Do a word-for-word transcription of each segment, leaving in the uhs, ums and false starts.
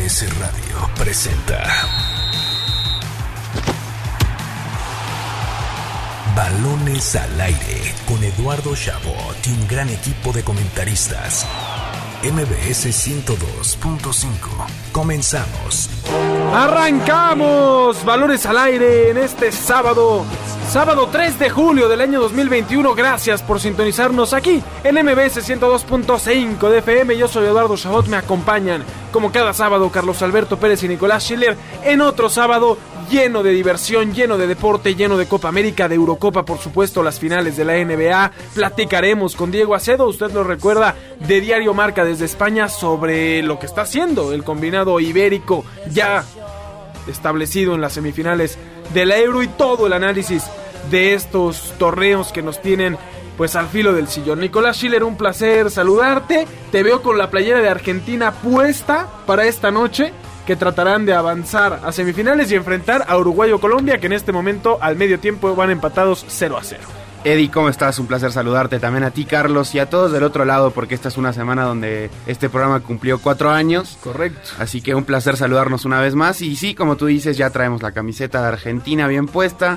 B S Radio presenta Balones al Aire con Eduardo Chabot y un gran equipo de comentaristas. M B S ciento dos punto cinco. Comenzamos. Arrancamos Balones al Aire en este sábado, sábado tres de julio del año dos mil veintiuno. Gracias por sintonizarnos aquí en M B S ciento dos punto cinco de F M. Yo soy Eduardo Chabot, me acompañan como cada sábado Carlos Alberto Pérez y Nicolás Schiller en otro sábado lleno de diversión, lleno de deporte, lleno de Copa América, de Eurocopa, por supuesto, las finales de la N B A. Platicaremos con Diego Acedo, usted lo recuerda, de Diario Marca desde España, sobre lo que está haciendo el combinado ibérico ya establecido en las semifinales de la Euro y todo el análisis de estos torneos que nos tienen pues al filo del sillón. Nicolás Schiller, un placer saludarte. Te veo con la playera de Argentina puesta para esta noche, que tratarán de avanzar a semifinales y enfrentar a Uruguay o Colombia, que en este momento al medio tiempo van empatados cero a cero. Eddie, ¿cómo estás? Un placer saludarte, también a ti, Carlos, y a todos del otro lado, porque esta es una semana donde este programa cumplió cuatro años. Correcto. Así que un placer saludarnos una vez más, y sí, como tú dices, ya traemos la camiseta de Argentina bien puesta,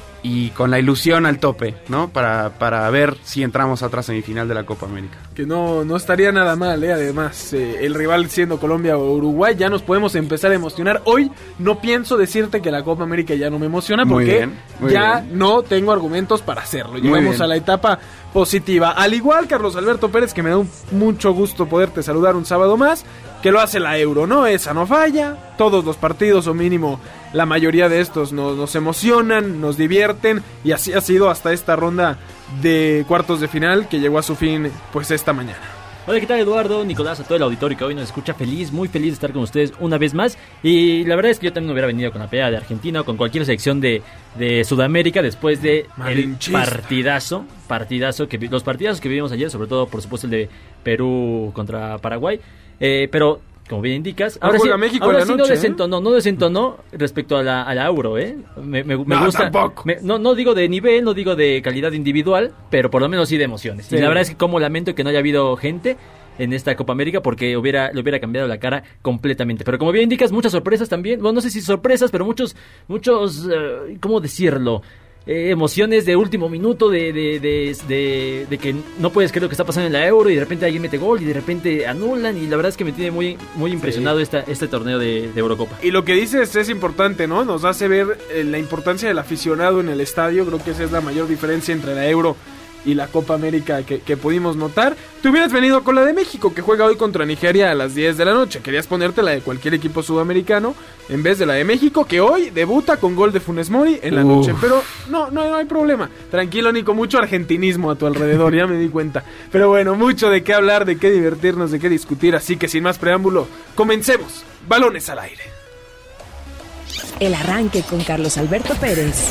y con la ilusión al tope, ¿no? Para, para ver si entramos a otra semifinal de la Copa América. Que no, no estaría nada mal, ¿eh? Además, eh, el rival siendo Colombia o Uruguay, ya nos podemos empezar a emocionar. Hoy no pienso decirte que la Copa América ya no me emociona, muy porque bien, muy ya bien. no tengo argumentos para hacerlo. Llegamos a la etapa positiva. Al igual, Carlos Alberto Pérez, que me da un, mucho gusto poderte saludar un sábado más, que lo hace la Euro, ¿no? Esa no falla, todos los partidos, o mínimo la mayoría de estos, nos, nos emocionan, nos divierten, y así ha sido hasta esta ronda de cuartos de final que llegó a su fin pues esta mañana. Hola, ¿qué tal, Eduardo? Nicolás, a todo el auditorio que hoy nos escucha, feliz, muy feliz de estar con ustedes una vez más. Y la verdad es que yo también hubiera venido con la pelea de Argentina o con cualquier selección de, de Sudamérica después de el partidazo, partidazo que los partidazos que vivimos ayer, sobre todo, por supuesto, el de Perú contra Paraguay. Eh, pero, como bien indicas, ahora sí, México ahora la sí noche, no desentonó, ¿eh? no desentonó respecto a la, a la Euro, ¿eh? Me, me, me no, gusta. Tampoco. Me, no, no digo de nivel, no digo de calidad individual, pero por lo menos sí de emociones. Sí. Y la verdad es que como lamento que no haya habido gente en esta Copa América, porque hubiera le hubiera cambiado la cara completamente. Pero como bien indicas, muchas sorpresas también. Bueno, no sé si sorpresas, pero muchos, muchos, uh, ¿cómo decirlo? Eh, emociones de último minuto, de, de, de, de, de que no puedes creer lo que está pasando en la Euro, y de repente alguien mete gol y de repente anulan, y la verdad es que me tiene muy, muy impresionado sí. esta, este torneo de, de Eurocopa. Y lo que dices es importante, ¿no? Nos hace ver eh, la importancia del aficionado en el estadio. Creo que esa es la mayor diferencia entre la Euro y la Copa América que, que pudimos notar. Te hubieras venido con la de México, que juega hoy contra Nigeria a las diez de la noche. Querías ponerte la de cualquier equipo sudamericano en vez de la de México, que hoy debuta con gol de Funes Mori en la Uf. noche. Pero no, no, no hay problema. Tranquilo, Nico, mucho argentinismo a tu alrededor, ya me di cuenta. Pero bueno, mucho de qué hablar, de qué divertirnos, de qué discutir. Así que sin más preámbulo, comencemos. Balones al Aire. El arranque con Carlos Alberto Pérez.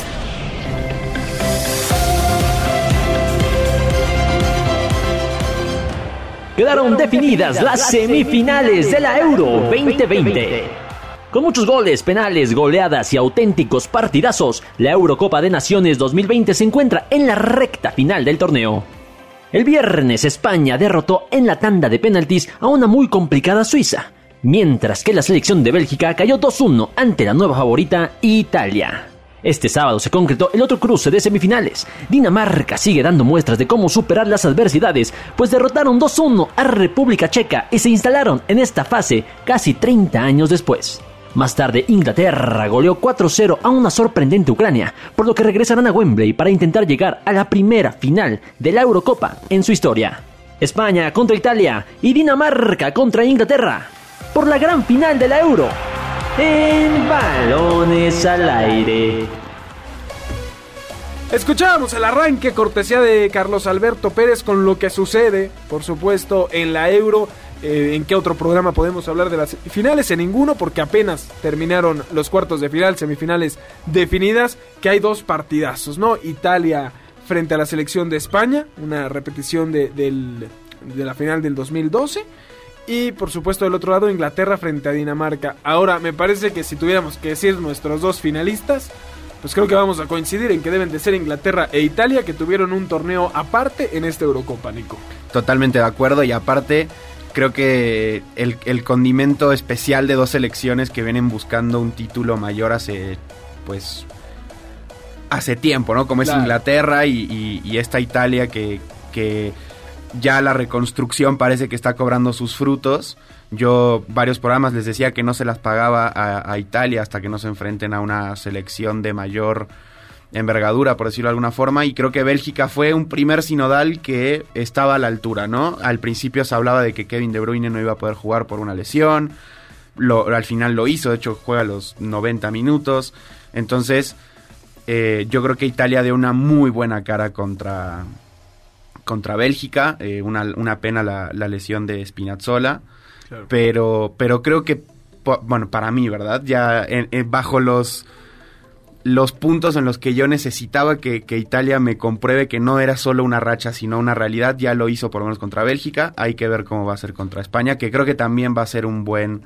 Quedaron definidas las semifinales de la Euro veinte veinte. Con muchos goles, penales, goleadas y auténticos partidazos, la Eurocopa de Naciones dos mil veinte se encuentra en la recta final del torneo. El viernes, España derrotó en la tanda de penaltis a una muy complicada Suiza, mientras que la selección de Bélgica cayó dos uno ante la nueva favorita Italia. Este sábado se concretó el otro cruce de semifinales. Dinamarca sigue dando muestras de cómo superar las adversidades, pues derrotaron dos uno a República Checa y se instalaron en esta fase casi treinta años después. Más tarde, Inglaterra goleó cuatro cero a una sorprendente Ucrania, por lo que regresarán a Wembley para intentar llegar a la primera final de la Eurocopa en su historia. España contra Italia y Dinamarca contra Inglaterra por la gran final de la Euro. En Balones al Aire. Escuchábamos el arranque, cortesía de Carlos Alberto Pérez, con lo que sucede, por supuesto, en la Euro. Eh, ¿En qué otro programa podemos hablar de las finales? En ninguno, porque apenas terminaron los cuartos de final, semifinales definidas, que hay dos partidazos, ¿no? Italia frente a la selección de España, una repetición de, del, de la final del dos mil doce. Y por supuesto del otro lado, Inglaterra frente a Dinamarca. Ahora, me parece que si tuviéramos que decir nuestros dos finalistas, pues creo que vamos a coincidir en que deben de ser Inglaterra e Italia, que tuvieron un torneo aparte en esta Eurocopa, Nico. Totalmente de acuerdo, y aparte creo que el, el condimento especial de dos selecciones que vienen buscando un título mayor hace, pues, hace tiempo, ¿no? Como es claro. Inglaterra y, y, y esta Italia que, que ya la reconstrucción parece que está cobrando sus frutos. Yo varios programas les decía que no se las pagaba a, a Italia hasta que no se enfrenten a una selección de mayor envergadura, por decirlo de alguna forma, y creo que Bélgica fue un primer sinodal que estaba a la altura, ¿no? Al principio se hablaba de que Kevin De Bruyne no iba a poder jugar por una lesión, lo, al final lo hizo, de hecho juega los noventa minutos, entonces eh, yo creo que Italia dio una muy buena cara contra, contra Bélgica, eh, una, una pena la, la lesión de Spinazzola, claro. pero, pero creo que, bueno, para mí, ¿verdad? Ya en, en, bajo los... los puntos en los que yo necesitaba que, que Italia me compruebe que no era solo una racha, sino una realidad, ya lo hizo por lo menos contra Bélgica, hay que ver cómo va a ser contra España, que creo que también va a ser un buen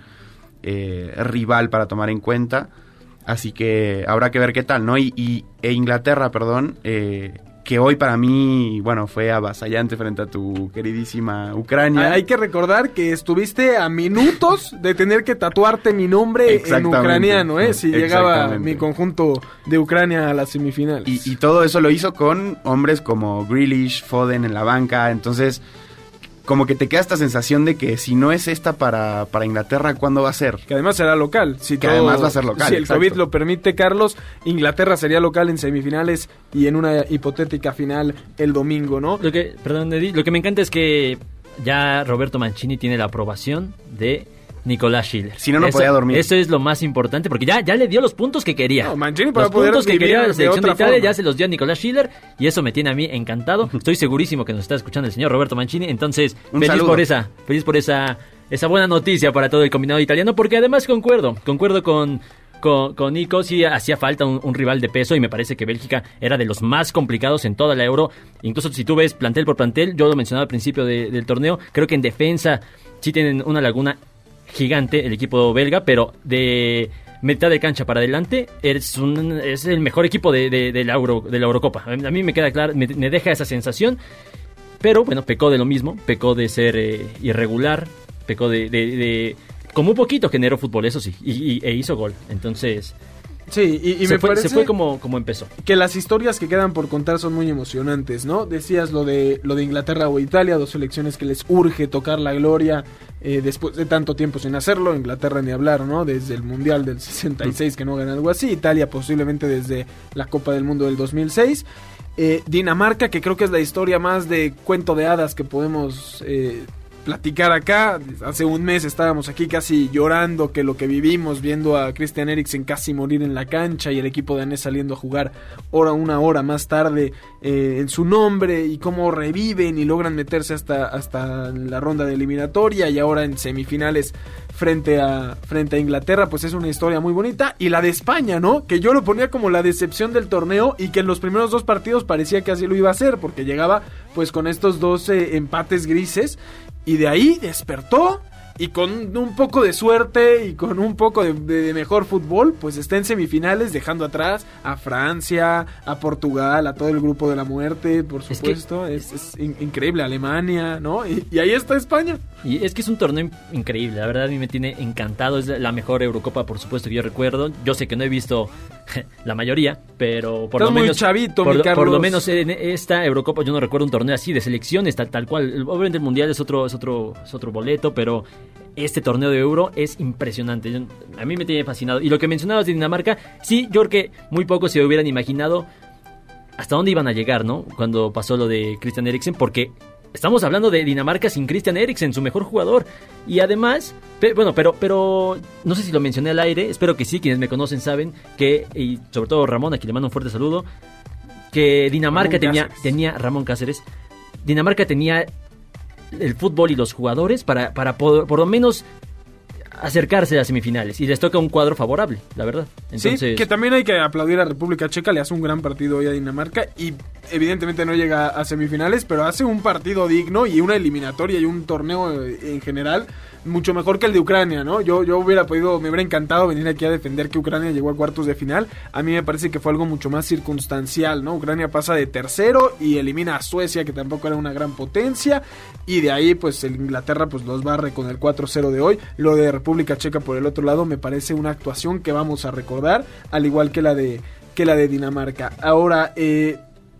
eh, rival para tomar en cuenta, así que habrá que ver qué tal, ¿no? Y, y e Inglaterra, perdón, eh, que hoy para mí, bueno, fue avasallante frente a tu queridísima Ucrania. Hay que recordar que estuviste a minutos de tener que tatuarte mi nombre en ucraniano, ¿eh? Si llegaba mi conjunto de Ucrania a las semifinales. Y, y todo eso lo hizo con hombres como Grealish, Foden en la banca, entonces como que te queda esta sensación de que si no es esta para, para Inglaterra, ¿cuándo va a ser? Que además será local. Si que todo, además va a ser local. Si el COVID lo permite, Carlos, Inglaterra sería local en semifinales y en una hipotética final el domingo, ¿no? Lo que, perdón, Eddie, lo que me encanta es que ya Roberto Mancini tiene la aprobación de Nicolás Schiller. Si no, no eso, podía dormir. Eso es lo más importante, porque ya, ya le dio los puntos que quería. No, Mancini para los poder puntos que quería la selección de, de Italia forma. Ya se los dio a Nicolás Schiller y eso me tiene a mí encantado. Estoy segurísimo que nos está escuchando el señor Roberto Mancini, entonces Un feliz saludo. por esa, feliz por esa, esa buena noticia para todo el combinado italiano, porque además concuerdo, concuerdo con Con, con Nico, sí hacía falta un, un rival de peso y me parece que Bélgica era de los más complicados en toda la Euro. Incluso si tú ves plantel por plantel, yo lo mencionaba al principio de, del torneo, creo que en defensa sí tienen una laguna gigante el equipo belga, pero de mitad de cancha para adelante es, un, es el mejor equipo de, de, de, la, Euro, de la Eurocopa. A mí me queda claro, me, me deja esa sensación, pero bueno, pecó de lo mismo, pecó de ser eh, irregular, pecó de... de, de como un poquito generó fútbol, eso sí, y, y, e hizo gol. Entonces, sí, y, y se, me fue, parece se fue como, como empezó. Que las historias que quedan por contar son muy emocionantes, ¿no? Decías lo de lo de Inglaterra o Italia, dos selecciones que les urge tocar la gloria eh, después de tanto tiempo sin hacerlo. Inglaterra ni hablar, ¿no? Desde el Mundial del sesenta y seis que no gana algo así. Italia posiblemente desde la Copa del Mundo del dos mil seis. Eh, Dinamarca, que creo que es la historia más de cuento de hadas que podemos eh, platicar acá. Hace un mes estábamos aquí casi llorando que lo que vivimos, viendo a Christian Eriksen casi morir en la cancha y el equipo danés saliendo a jugar hora una hora más tarde eh, en su nombre, y cómo reviven y logran meterse hasta, hasta la ronda de eliminatoria y ahora en semifinales frente a, frente a Inglaterra. Pues es una historia muy bonita. Y la de España, ¿no? Que yo lo ponía como la decepción del torneo y que en los primeros dos partidos parecía que así lo iba a hacer, porque llegaba pues con estos dos eh, empates grises. Y de ahí despertó y con un poco de suerte y con un poco de, de, de mejor fútbol, pues está en semifinales, dejando atrás a Francia, a Portugal, a todo el grupo de la muerte, por supuesto. Es, que, es, es in- increíble, Alemania, ¿no? Y, y ahí está España. Y es que es un torneo increíble, la verdad a mí me tiene encantado. Es la mejor Eurocopa, por supuesto, que yo recuerdo. Yo sé que no he visto la mayoría, pero por Estás lo menos muy chavito, por, mi Carlos. por lo menos en esta Eurocopa yo no recuerdo un torneo así de selecciones tal, tal cual. Obviamente el Mundial es otro es otro es otro boleto, pero este torneo de Euro es impresionante. Yo, a mí me tiene fascinado. Y lo que mencionabas de Dinamarca, sí, yo creo que muy pocos se hubieran imaginado hasta dónde iban a llegar, ¿no? Cuando pasó lo de Christian Eriksen, porque estamos hablando de Dinamarca sin Christian Eriksen, su mejor jugador. Y además, pe- bueno, pero pero no sé si lo mencioné al aire, espero que sí, quienes me conocen saben que, y sobre todo Ramón, a quien le mando un fuerte saludo, que Dinamarca Ramón tenía, Cáceres. tenía, Ramón Cáceres, Dinamarca tenía el fútbol y los jugadores para, para por, por lo menos acercarse a las semifinales, y les toca un cuadro favorable, la verdad. Entonces, sí, que también hay que aplaudir a República Checa, le hace un gran partido hoy a Dinamarca y evidentemente no llega a semifinales, pero hace un partido digno y una eliminatoria y un torneo en general mucho mejor que el de Ucrania, ¿no? Yo, yo hubiera podido, me hubiera encantado venir aquí a defender que Ucrania llegó a cuartos de final. A mí me parece que fue algo mucho más circunstancial, ¿no? Ucrania pasa de tercero y elimina a Suecia, que tampoco era una gran potencia, y de ahí pues el Inglaterra pues los barre con el cuatro cero de hoy. Lo de República Checa por el otro lado me parece una actuación que vamos a recordar, al igual que la de, que la de Dinamarca. Ahora, eh...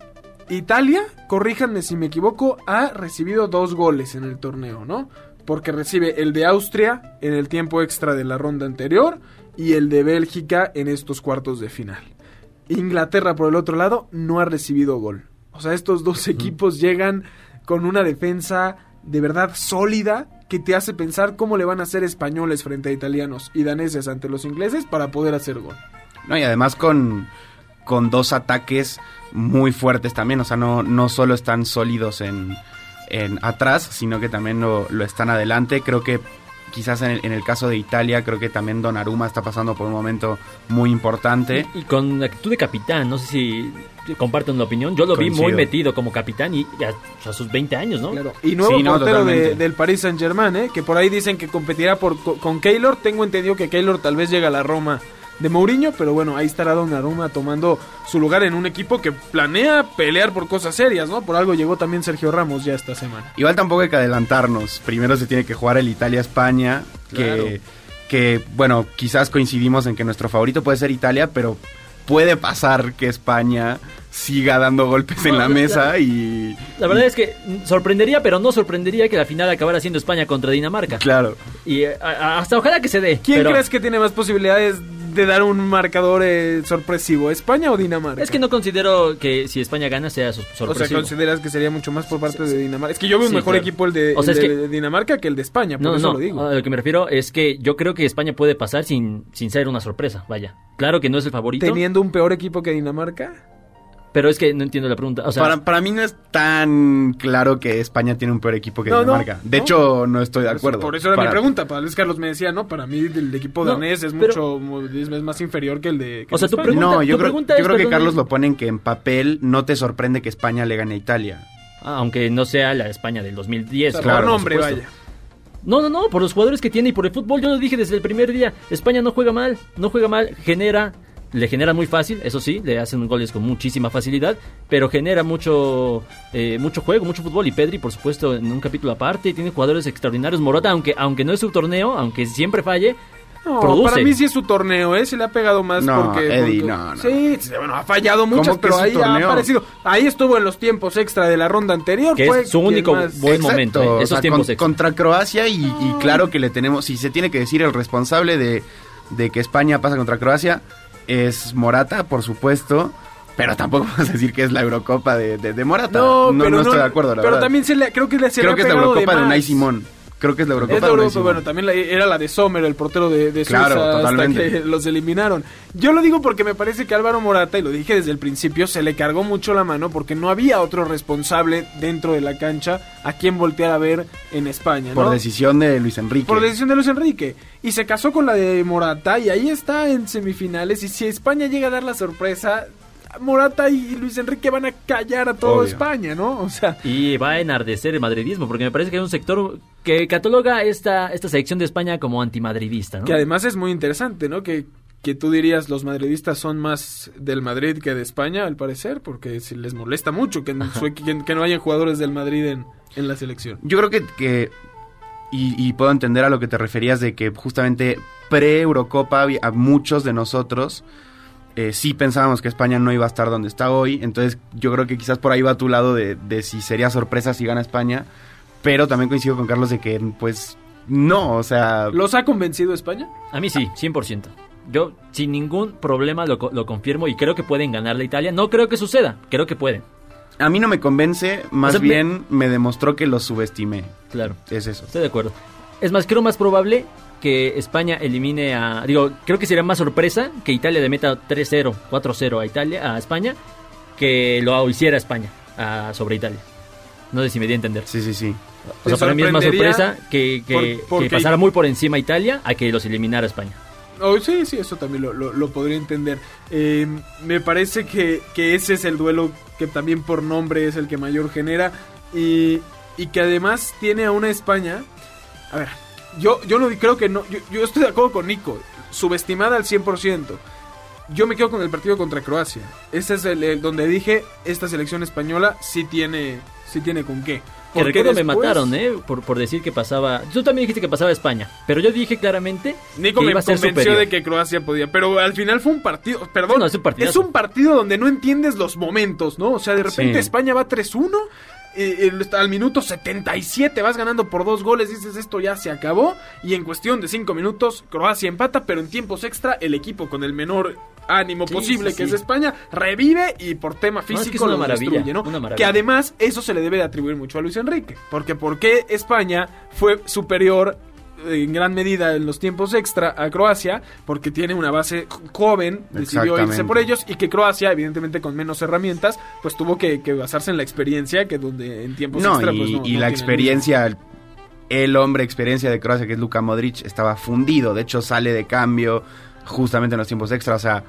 Italia, corríjanme si me equivoco, ha recibido dos goles en el torneo, ¿no? Porque recibe el de Austria en el tiempo extra de la ronda anterior y el de Bélgica en estos cuartos de final. Inglaterra, por el otro lado, no ha recibido gol. O sea, estos dos equipos llegan con una defensa de verdad sólida que te hace pensar cómo le van a hacer españoles frente a italianos y daneses ante los ingleses para poder hacer gol. No, y además con, con dos ataques muy fuertes también, o sea, no, no solo están sólidos en, en atrás, sino que también lo, lo están adelante. Creo que quizás en el, en el caso de Italia, creo que también Donnarumma está pasando por un momento muy importante. Y, y con la actitud de capitán, no sé si comparten la opinión, yo lo Coincido. vi muy metido como capitán y a, a sus veinte años, ¿no? Claro. Y nuevo Sí, no, portero de, totalmente. del Paris Saint-Germain, ¿eh? Que por ahí dicen que competirá por, con, con Keylor. Tengo entendido que Keylor tal vez llega a la Roma de Mourinho, pero bueno, ahí estará Donnarumma tomando su lugar en un equipo que planea pelear por cosas serias, ¿no? Por algo llegó también Sergio Ramos ya esta semana. Igual tampoco hay que adelantarnos. Primero se tiene que jugar el Italia-España, Claro. que, que, bueno, quizás coincidimos en que nuestro favorito puede ser Italia, pero puede pasar que España siga dando golpes en la mesa y... La verdad es que sorprendería, pero no sorprendería que la final acabara siendo España contra Dinamarca. Claro. Y a- a- hasta ojalá que se dé. ¿Quién pero crees que tiene más posibilidades de dar un marcador eh, sorpresivo? ¿España o Dinamarca? Es que no considero que si España gana sea so- O sea, sorpresivo. consideras que sería mucho más por parte de Dinamarca. Es que yo veo un Sí, mejor claro. equipo el de, O sea, el es de que- Dinamarca que el de España, por No, eso no, lo digo. a lo que me refiero es que yo creo que España puede pasar sin, sin ser una sorpresa, vaya. Claro que no es el favorito, Teniendo un peor equipo que Dinamarca. pero es que no entiendo la pregunta. O sea, para, para mí no es tan claro que España tiene un peor equipo que No, no, Dinamarca. De no. hecho, no estoy de acuerdo. Por eso era Para- mi pregunta. Para Luis Carlos me decía, no, para mí el equipo No, danés es pero- mucho es, es más inferior que el de que O sea, el de tu España. pregunta- No, yo tu creo, pregunta yo es, creo que perdón, Carlos lo pone en que en papel no te sorprende que España le gane a Italia. aunque no sea la España del dos mil diez. O sea, claro, por por nombre, supuesto. vaya. No, no, no, por los jugadores que tiene y por el fútbol. Yo lo dije desde el primer día. España no juega mal, no juega mal, genera, le genera muy fácil, eso sí, le hacen goles con muchísima facilidad, pero genera mucho eh, mucho juego, mucho fútbol. Y Pedri, por supuesto, en un capítulo aparte, tiene jugadores extraordinarios. Morata, aunque aunque no es su torneo, aunque siempre falle, No, produce. para mí sí es su torneo, ¿eh? Se le ha pegado más No, porque... Eddie, porque- no, no. Sí, sí, bueno, ha fallado muchas, ¿Cómo que pero es su ahí ha torneo? aparecido. Ahí estuvo en los tiempos extra de la ronda anterior. Que fue es su quien único más- buen Exacto, momento, ¿eh? o Esos sea, tiempos con- extra. contra Croacia y, y claro que le tenemos, si se tiene que decir el responsable de, de que España pasa contra Croacia es Morata, por supuesto, pero tampoco vamos a decir que es la Eurocopa de, de, de Morata. No, no, pero no estoy de acuerdo, la Pero verdad. también se le, creo que le se le Creo ha que es la pegado Eurocopa de, más. Unai Simón. Creo que es la Eurocopa Es la de Unai Europa, Simón. bueno, también la- era la de Sommer, el portero de, de Suiza, Claro, hasta totalmente. que los eliminaron. Yo lo digo porque me parece que Álvaro Morata, y lo dije desde el principio, se le cargó mucho la mano porque no había otro responsable dentro de la cancha a quien voltear a ver en España, ¿no? Por decisión de Luis Enrique. Por decisión de Luis Enrique. Y se casó con la de Morata y ahí está en semifinales. Y si España llega a dar la sorpresa, Morata y Luis Enrique van a callar a toda Obvio. España, ¿no? O sea, Y va a enardecer el madridismo, porque me parece que hay un sector que cataloga esta, esta selección de España como antimadridista, ¿no? que además es muy interesante, ¿no? Que, que tú dirías los madridistas son más del Madrid que de España, al parecer, porque si les molesta mucho que, en su equi- que, que no hayan jugadores del Madrid en, en la selección. Yo creo que, que y, y puedo entender a lo que te referías de que justamente pre-Eurocopa había- a muchos de nosotros eh, sí pensábamos que España no iba a estar donde está hoy, entonces yo creo que quizás por ahí va tu lado de, de si sería sorpresa si gana España, pero también coincido con Carlos de que pues no, o sea... ¿Los ha convencido España? A mí sí, cien por ciento. Yo sin ningún problema lo, co- lo confirmo y creo que pueden ganar la Italia. No creo que suceda, creo que pueden. A mí no me convence, más O sea, me- bien me demostró que los subestimé, Claro, es eso. estoy de acuerdo. Es más, creo más probable que España elimine a... Digo, creo que sería más sorpresa que Italia le meta tres cero, cuatro cero a Italia, a España, que lo hiciera España a- sobre Italia. No sé si me di a entender. Sí, sí, sí. O sea, ¿Te para mí es más sorprendería sorpresa que, que, por- porque- que pasara muy por encima a Italia a que los eliminara España. Oh, sí, sí, eso también lo, lo, lo podría entender. Eh, me parece que, que ese es el duelo que también por nombre es el que mayor genera y, y que además tiene a una España... A ver, yo, yo no creo que no, yo, yo estoy de acuerdo con Nico, subestimada al cien por ciento. Yo me quedo con el partido contra Croacia. Este es el, el donde dije, esta selección española sí tiene, sí tiene con qué. Que recuerdo después... me mataron, ¿eh? Por, por decir que pasaba... Tú también dijiste que pasaba España, pero yo dije claramente Nico que me iba a ser convenció superior. de que Croacia podía, pero al final fue un partido... Perdón, no, es, un es un partido donde no entiendes los momentos, ¿no? O sea, de repente sí. España va tres uno... Eh, al minuto setenta y siete vas ganando por dos goles, dices esto ya se acabó, y en cuestión de cinco minutos Croacia empata, pero en tiempos extra el equipo con el menor ánimo sí, posible sí, que sí. es España revive y por tema físico no, es que es una lo maravilla, destruye, ¿no? una maravilla. Que además eso se le debe de atribuir mucho a Luis Enrique, porque ¿por qué España fue superior en gran medida en los tiempos extra a Croacia? Porque tiene una base joven, decidió irse por ellos, y que Croacia, evidentemente con menos herramientas, pues tuvo que, que basarse en la experiencia, que donde en tiempos no, extra y, pues no, y no la tiene experiencia, el, el hombre experiencia de Croacia, que es Luka Modric, estaba fundido, de hecho sale de cambio justamente en los tiempos extra, o sea,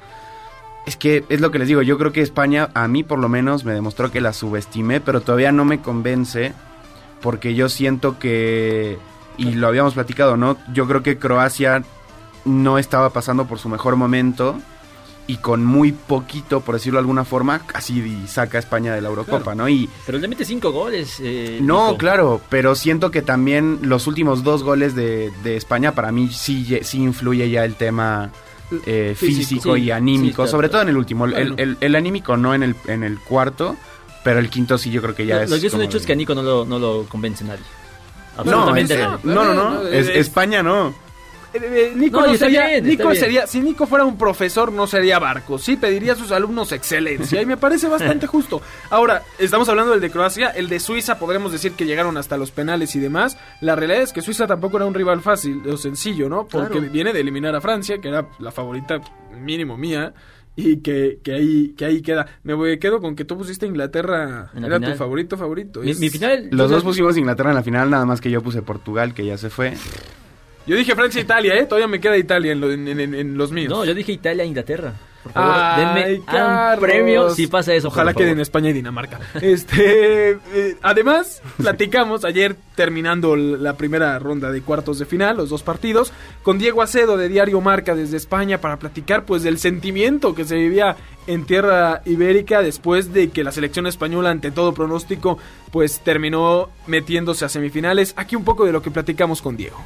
es que es lo que les digo, yo creo que España, a mí por lo menos, me demostró que la subestimé, pero todavía no me convence, porque yo siento que... Y lo habíamos platicado, ¿no? Yo creo que Croacia no estaba pasando por su mejor momento y con muy poquito, por decirlo de alguna forma, casi saca a España de la Eurocopa, claro. ¿no? Y pero le mete cinco goles. Eh, no, Nico. claro, pero siento que también los últimos dos goles de, de España, para mí sí, sí influye ya el tema eh, físico, físico sí, y anímico, sí, sobre todo en el último. Bueno. El, el, el anímico no en el, en el cuarto, pero el quinto sí yo creo que ya lo, es... Lo que es un hecho de... es que a Nico no lo, no lo convence nadie. Absolutamente no, es, no, no, no, no, es, España no. Eh, eh, Nico, no, no sería, bien, Nico sería, si Nico fuera un profesor no sería Barco, sí pediría a sus alumnos excelencia y me parece bastante justo. Ahora, estamos hablando del de Croacia, el de Suiza podremos decir que llegaron hasta los penales y demás. La realidad es que Suiza tampoco era un rival fácil o sencillo, ¿no? Porque claro. viene de eliminar a Francia, que era la favorita mínimo mía. Y que, que ahí que ahí queda. Me voy, quedo con que tú pusiste Inglaterra. Era final. Tu favorito favorito. Mi, es... mi final. Los dos pusimos Inglaterra en la final, nada más que yo puse Portugal, que ya se fue. Yo dije Francia e Italia, ¿eh? Todavía me queda Italia en, lo, en, en, en los míos. No, yo dije Italia e Inglaterra. Por favor, Ay, denme Carlos. un premio si pasa eso. Ojalá quede en España y Dinamarca. Este, eh, además, platicamos ayer terminando la primera ronda de cuartos de final, los dos partidos, con Diego Acedo de Diario Marca desde España para platicar pues del sentimiento que se vivía en tierra ibérica después de que la selección española, ante todo pronóstico, pues terminó metiéndose a semifinales. Aquí un poco de lo que platicamos con Diego.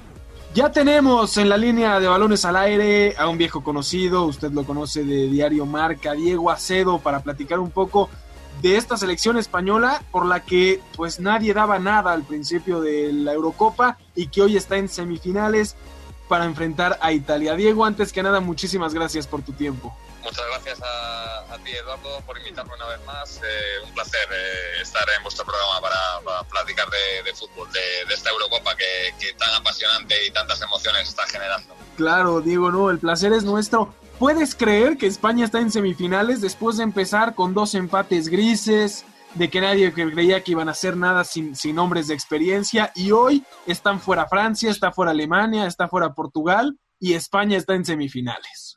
Ya tenemos en la línea de balones al aire a un viejo conocido, usted lo conoce de Diario Marca, Diego Acedo, para platicar un poco de esta selección española por la que pues nadie daba nada al principio de la Eurocopa y que hoy está en semifinales para enfrentar a Italia. Diego, antes que nada, muchísimas gracias por tu tiempo. Muchas gracias a, a ti, Eduardo, por invitarme una vez más. Eh, un placer eh, estar en vuestro programa para, para platicar de, de fútbol, de, de esta Eurocopa que, que tan apasionante y tantas emociones está generando. Claro, Diego, no, el placer es nuestro. ¿Puedes creer que España está en semifinales después de empezar con dos empates grises, de que nadie creía que iban a hacer nada sin, sin hombres de experiencia, y hoy están fuera Francia, está fuera Alemania, está fuera Portugal y España está en semifinales?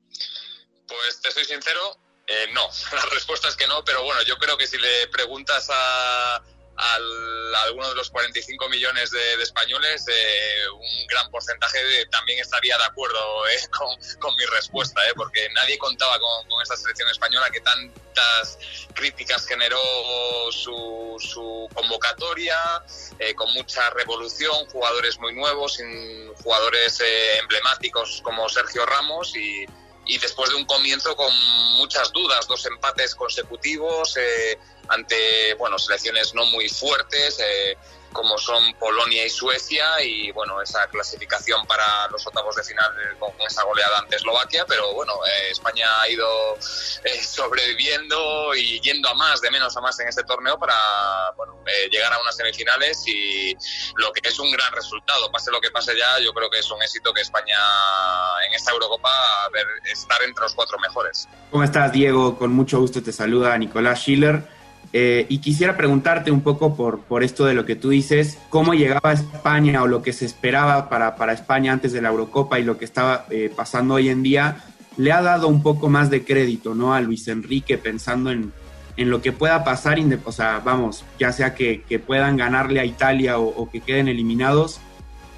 Pues te soy sincero, eh, no. La respuesta es que no, pero bueno, yo creo que si le preguntas a, a, a alguno de los cuarenta y cinco millones de, de españoles, eh, un gran porcentaje de, también estaría de acuerdo eh, con, con mi respuesta, eh, porque nadie contaba con, con esta selección española que tantas críticas generó su, su convocatoria, eh, con mucha revolución, jugadores muy nuevos, sin jugadores eh, emblemáticos como Sergio Ramos y... Y después de un comienzo con muchas dudas, dos empates consecutivos eh, ante bueno selecciones no muy fuertes eh, como son Polonia y Suecia, y bueno, esa clasificación para los octavos de final con esa goleada ante Eslovaquia, pero bueno, eh, España ha ido eh, sobreviviendo y yendo a más, de menos a más en este torneo para bueno, eh, llegar a unas semifinales, y lo que es un gran resultado, pase lo que pase ya, yo creo que es un éxito que España en esta Eurocopa a ver, estar entre los cuatro mejores. ¿Cómo estás, Diego? Con mucho gusto te saluda Nicolás Schiller. Eh, y quisiera preguntarte un poco por, por esto de lo que tú dices, cómo llegaba a España o lo que se esperaba para, para España antes de la Eurocopa y lo que estaba eh, pasando hoy en día, le ha dado un poco más de crédito, ¿no?, a Luis Enrique, pensando en, en lo que pueda pasar, o sea, vamos, ya sea que, que puedan ganarle a Italia o, o que queden eliminados,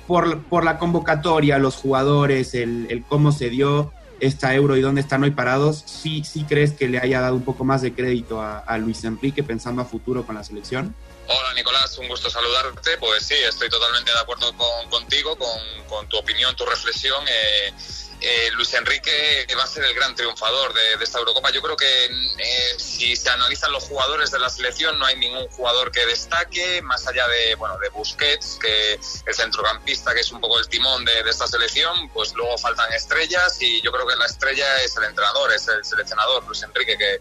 por, por la convocatoria, los jugadores, el, el cómo se dio esta Euro y dónde están hoy parados, ¿sí, sí crees que le haya dado un poco más de crédito a, a Luis Enrique pensando a futuro con la selección? Hola Nicolás, un gusto saludarte. Pues sí, estoy totalmente de acuerdo con, contigo, con, con tu opinión, tu reflexión. Eh, eh, Luis Enrique va a ser el gran triunfador de, de esta Eurocopa. Yo creo que eh, si se analizan los jugadores de la selección, no hay ningún jugador que destaque, más allá de, bueno, de Busquets, que el centrocampista, que es un poco el timón de, de esta selección. Pues luego faltan estrellas, y yo creo que la estrella es el entrenador, es el seleccionador, Luis Enrique, que,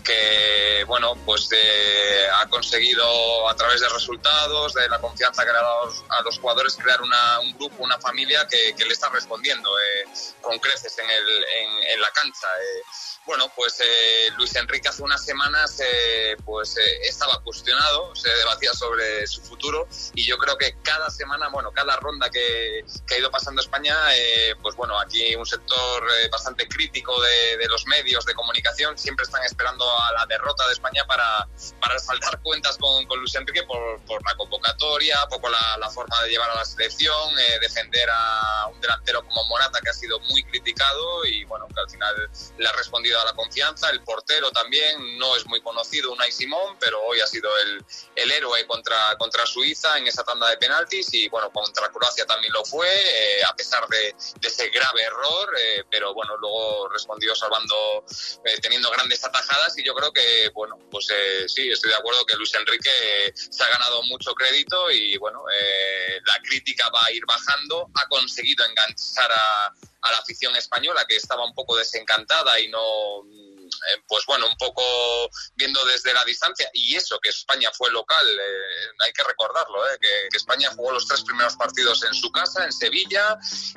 que bueno, pues eh, ha conseguido a través de resultados, de la confianza que le ha dado a los jugadores, crear una, un grupo, una familia que, que le está respondiendo eh, con creces en, el, en, en la cancha. Eh. Bueno, pues eh, Luis Enrique hace unas semanas eh, pues eh, estaba cuestionado, se debatía sobre su futuro, y yo creo que cada semana, bueno, cada ronda que, que ha ido pasando España, eh, pues bueno, aquí un sector eh, bastante crítico de, de los medios de comunicación siempre están esperando a la derrota de España para, para saldar cuentas con, con Luis Enrique por, por la convocatoria, poco la, la forma de llevar a la selección, eh, defender a un delantero como Morata, que ha sido muy criticado, y bueno, que al final le ha respondido a la confianza. El portero también no es muy conocido, Unai Simón, pero hoy ha sido el, el héroe contra, contra Suiza en esa tanda de penaltis, y bueno, contra Croacia también lo fue, eh, a pesar de, de ese grave error, eh, pero bueno, luego respondió salvando, eh, teniendo grandes atajadas, y yo creo que, bueno, pues eh, sí, estoy de acuerdo que Luis Enrique eh, se ha ganado mucho crédito, y bueno, eh, la crítica va a ir bajando. Ha conseguido enganchar a a la afición española, que estaba un poco desencantada y no, eh, pues bueno, un poco viendo desde la distancia, y eso que España fue local, eh, hay que recordarlo, eh, que, que España jugó los tres primeros partidos en su casa, en Sevilla,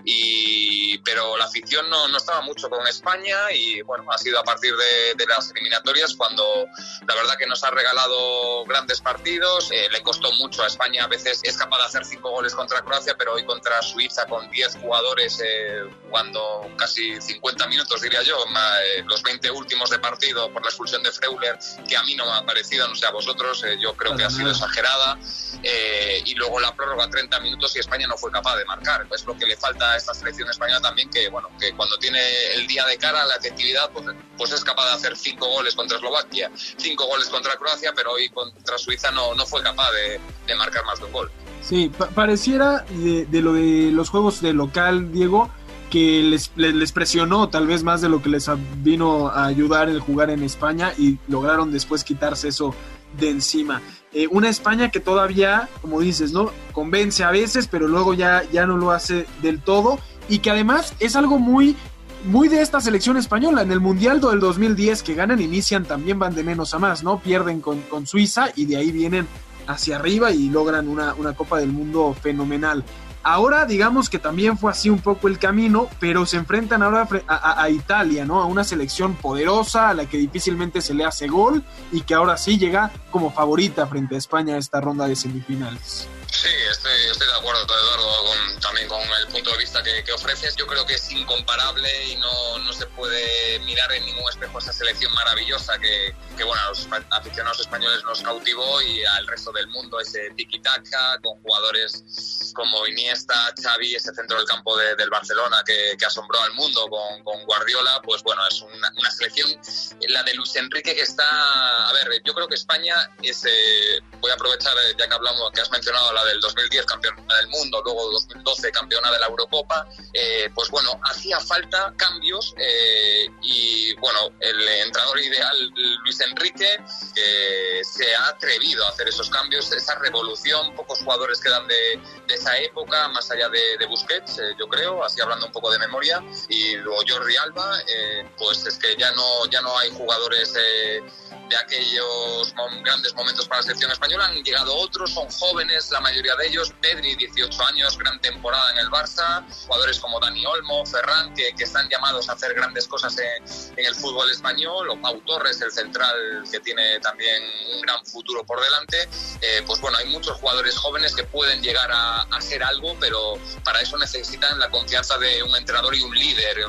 y pero la afición no, no estaba mucho con España, y bueno, ha sido a partir de, de las eliminatorias cuando la verdad que nos ha regalado grandes partidos. Eh, le costó mucho a España, a veces es capaz de hacer cinco goles contra Croacia, pero hoy contra Suiza con diez jugadores eh, jugando casi cincuenta minutos, diría yo, más, eh, los veinte últimos de partido por la expulsión de Freuler, que a mí no me ha parecido, no sé a vosotros, eh, yo creo que ha sido exagerada, eh, y luego la prórroga treinta minutos y España no fue capaz de marcar. Es lo que le falta a esta selección española también, que bueno, que cuando tiene el día de cara, la efectividad, pues, pues es capaz de hacer cinco goles contra Eslovaquia, cinco goles contra Croacia, pero hoy contra Suiza no, no fue capaz de, de marcar más de un gol. Sí, pa- pareciera de, de lo de los juegos de local, Diego, que les, les, les presionó tal vez más de lo que les vino a ayudar el jugar en España, y lograron después quitarse eso de encima. Eh, una España que todavía, como dices, ¿no?, convence a veces, pero luego ya, ya no lo hace del todo, y que además es algo muy, muy de esta selección española. En el Mundial del dos mil diez que ganan, inician, también van de menos a más, ¿no? Pierden con, con Suiza, y de ahí vienen hacia arriba y logran una, una Copa del Mundo fenomenal. Ahora digamos que también fue así un poco el camino, pero se enfrentan ahora a, a, a Italia, ¿no? A una selección poderosa, a la que difícilmente se le hace gol, y que ahora sí llega como favorita frente a España a esta ronda de semifinales. Sí, estoy, estoy de acuerdo, Eduardo, con, también con el punto de vista que, que ofreces. Yo creo que es incomparable y no, no se puede mirar en ningún espejo esa selección maravillosa que, que bueno, a los aficionados españoles nos cautivó, y al resto del mundo ese tiki-taka con jugadores como Iniesta, Xavi, ese centro del campo de, del Barcelona que, que asombró al mundo con, con Guardiola. Pues bueno, es una, una selección, la de Luis Enrique, que está, a ver, yo creo que España es, eh, voy a aprovechar ya que hablamos, que has mencionado la del dos mil diez campeona del mundo, luego dos mil doce campeona de la Eurocopa, eh, pues bueno, hacía falta cambios, eh, y bueno, el entrenador ideal Luis Enrique eh, se ha atrevido a hacer esos cambios, esa revolución. Pocos jugadores quedan de, de esa época, más allá de, de Busquets, eh, yo creo, así hablando un poco de memoria, y luego Jordi Alba, eh, pues es que ya no, ya no hay jugadores eh, de aquellos grandes momentos para la selección española. Han llegado otros, son jóvenes, la mayoría de ellos. Pedri, dieciocho años, gran temporada en el Barça. Jugadores como Dani Olmo, Ferran, que, que están llamados a hacer grandes cosas en, en el fútbol español. O Pau Torres, el central, que tiene también un gran futuro por delante. Eh, pues bueno, hay muchos jugadores jóvenes que pueden llegar a, a ser algo, pero para eso necesitan la confianza de un entrenador y un líder, un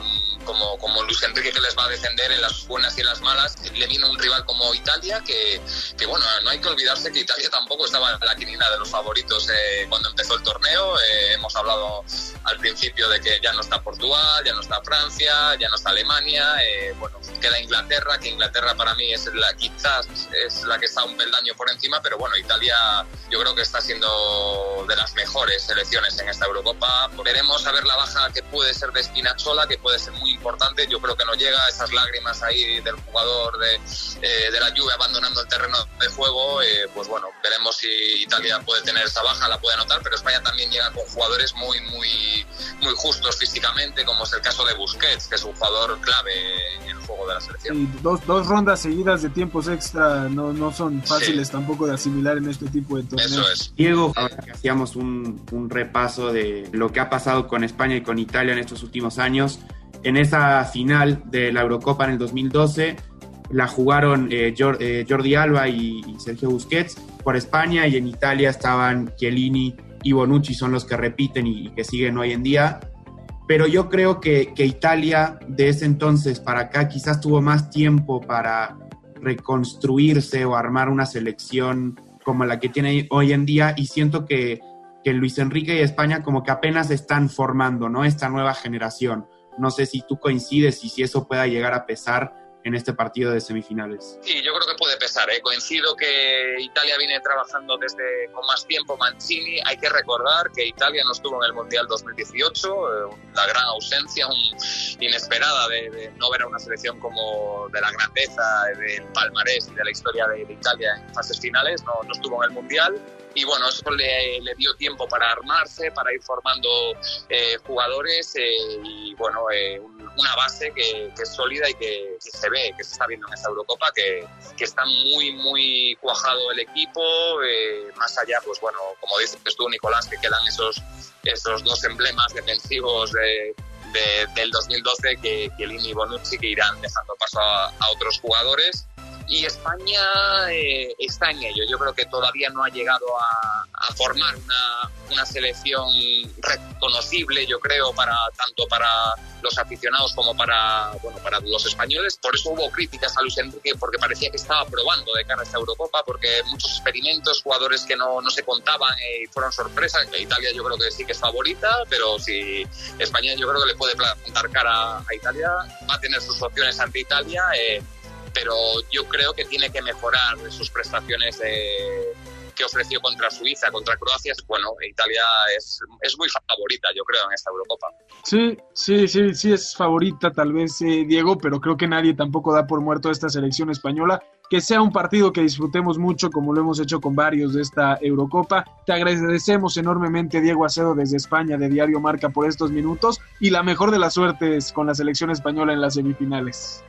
como, como Luis Enrique, que les va a defender en las buenas y en las malas. Le viene un rival como Italia, que, que bueno, no hay que olvidarse que Italia tampoco estaba en la quinina de los favoritos eh, cuando empezó el torneo. Eh, hemos hablado al principio de que ya no está Portugal, ya no está Francia, ya no está Alemania, eh, bueno, queda Inglaterra, que Inglaterra para mí es la, quizás es la que está un peldaño por encima, pero bueno, Italia yo creo que está siendo de las mejores selecciones en esta Eurocopa. Veremos a ver la baja que puede ser de Spinazzola, que puede ser muy importante. Yo creo que no llega a esas lágrimas ahí del jugador de, eh, de la Juve abandonando el terreno de juego. Eh, pues bueno, veremos si Italia puede tener esa baja, la puede anotar, pero España también llega con jugadores muy, muy, muy justos físicamente, como es el caso de Busquets, que es un jugador clave en el juego de la selección. Sí, dos, dos rondas seguidas de tiempos extra no, no son fáciles sí. tampoco de asimilar en este tipo de torneos. Eso es. Diego, ahora que hacíamos un, un repaso de lo que ha pasado con España y con Italia en estos últimos años, en esa final de la Eurocopa en el dos mil doce la jugaron eh, Jordi Alba y, y Sergio Busquets por España, y en Italia estaban Chiellini y Bonucci, son los que repiten y, y que siguen hoy en día. Pero yo creo que, que Italia de ese entonces para acá quizás tuvo más tiempo para reconstruirse o armar una selección como la que tiene hoy en día, y siento que, que Luis Enrique y España como que apenas están formando, ¿no?, esta nueva generación. No sé si tú coincides y si eso pueda llegar a pesar en este partido de semifinales. Sí, yo creo que puede pesar, ¿eh? Coincido que Italia viene trabajando desde con más tiempo. Mancini, hay que recordar que Italia no estuvo en el Mundial dos mil dieciocho, eh, la gran ausencia un, inesperada de, de no ver a una selección como de la grandeza, del palmarés y de la historia de, de Italia en fases finales, no, no estuvo en el Mundial. Y bueno, eso le, le dio tiempo para armarse, para ir formando eh, jugadores eh, y bueno, eh, una base que, que es sólida y que, que se ve, que se está viendo en esta Eurocopa, que, que está muy, muy cuajado el equipo. Eh, más allá, pues bueno, como dices tú, Nicolás, que quedan esos, esos dos emblemas defensivos de, de, del dos mil doce, que Chiellini y Bonucci, que irán dejando paso a, a otros jugadores. Y España eh, está en ello. Yo creo que todavía no ha llegado a, a formar una, una selección reconocible, yo creo, para tanto para los aficionados como para, bueno, para los españoles. Por eso hubo críticas a Luis Enrique, porque parecía que estaba probando de cara a esta Eurocopa, porque muchos experimentos, jugadores que no, no se contaban y eh, fueron sorpresas. Italia yo creo que sí que es favorita, pero si España yo creo que le puede plantar cara a Italia, va a tener sus opciones ante Italia, eh, pero yo creo que tiene que mejorar sus prestaciones eh, que ofreció contra Suiza, contra Croacia. Bueno, Italia es, es muy favorita, yo creo, en esta Eurocopa. Sí, sí, sí, sí es favorita tal vez, eh, Diego, pero creo que nadie tampoco da por muerto a esta selección española. Que sea un partido que disfrutemos mucho, como lo hemos hecho con varios de esta Eurocopa. Te agradecemos enormemente, Diego Acedo, desde España, de Diario Marca, por estos minutos, y la mejor de las suertes con la selección española en las semifinales.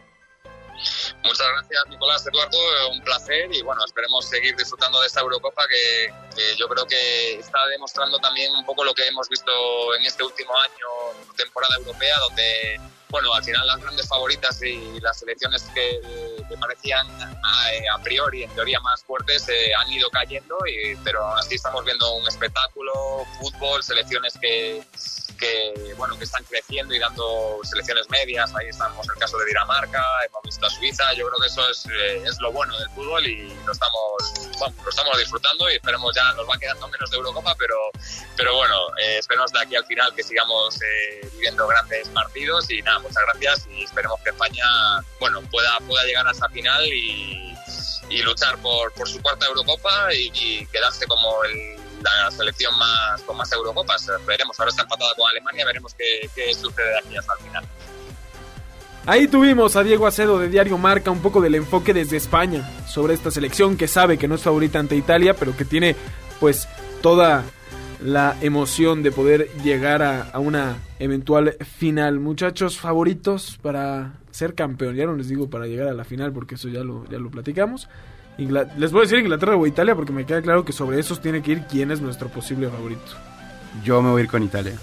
Muchas gracias, Nicolás, Eduardo, un placer, y bueno, esperemos seguir disfrutando de esta Eurocopa que, que yo creo que está demostrando también un poco lo que hemos visto en este último año, temporada europea, donde, bueno, al final las grandes favoritas y las selecciones que, que parecían a, a priori, en teoría, más fuertes, eh, han ido cayendo, y, pero así estamos viendo un espectáculo, fútbol, selecciones que... que bueno, que están creciendo y dando selecciones medias. Ahí estamos en el caso de Dinamarca, hemos visto a Suiza. Yo creo que eso es, eh, es lo bueno del fútbol, y lo estamos, bueno, lo estamos disfrutando, y esperemos, ya nos va quedando menos de Eurocopa, pero, pero bueno, eh, esperemos de aquí al final que sigamos eh, viviendo grandes partidos, y nada, muchas gracias, y esperemos que España, bueno, pueda, pueda llegar a esa final y, y luchar por, por su cuarta Eurocopa y, y quedarse como el la selección más con más Eurocopas. Veremos, ahora está empatada con Alemania, veremos qué, qué sucede de aquí hasta el final. Ahí tuvimos a Diego Acedo de Diario Marca, un poco del enfoque desde España sobre esta selección que sabe que no es favorita ante Italia, pero que tiene pues toda la emoción de poder llegar a, a una eventual final. Muchachos, favoritos para ser campeón, ya no les digo para llegar a la final porque eso ya lo, ya lo platicamos. Ingl- Les voy a decir Inglaterra o Italia porque me queda claro que sobre esos tiene que ir quién es nuestro posible favorito. Yo me voy a ir con Italia.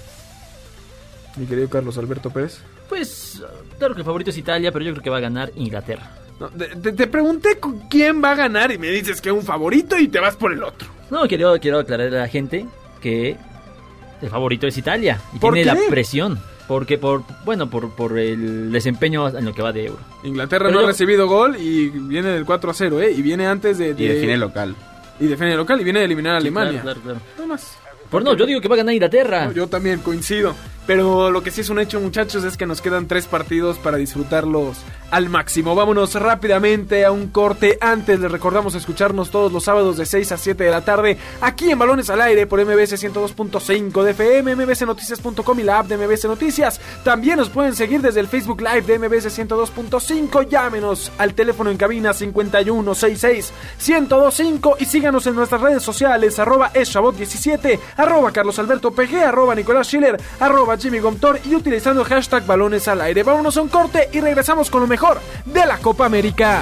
Mi querido Carlos Alberto Pérez. Pues, claro que el favorito es Italia, pero yo creo que va a ganar Inglaterra. No, te, te pregunté con quién va a ganar y me dices que es un favorito y te vas por el otro. No, quiero, quiero aclarar a la gente que el favorito es Italia y ¿Por tiene qué? la presión. Porque por, bueno, por, por el desempeño en lo que va de Euro. Inglaterra Pero no yo- ha recibido gol y viene del cuatro a cero, ¿eh? Y viene antes de... de Y define local. Y define local y viene de eliminar a Sí, Alemania. claro, claro, claro. No más. Por no, yo digo que va a ganar Inglaterra. No, yo también coincido. Pero lo que sí es un hecho, muchachos, es que nos quedan tres partidos para disfrutarlos al máximo. Vámonos rápidamente a un corte. Antes les recordamos escucharnos todos los sábados de seis a siete de la tarde aquí en Balones al Aire por M B S ciento dos punto cinco de F M, M B S Noticias punto com y la app de M B S Noticias. También nos pueden seguir desde el Facebook Live de M B S ciento dos punto cinco. Llámenos al teléfono en cabina cincuenta y uno sesenta y seis ciento veinticinco y síganos en nuestras redes sociales, arroba eshabot diecisiete, arroba Carlos Alberto P G, arroba Nicolás Schiller, arroba Jimmy Gomtor y utilizando el hashtag Balones al Aire. Vámonos a un corte y regresamos con lo mejor de la Copa América.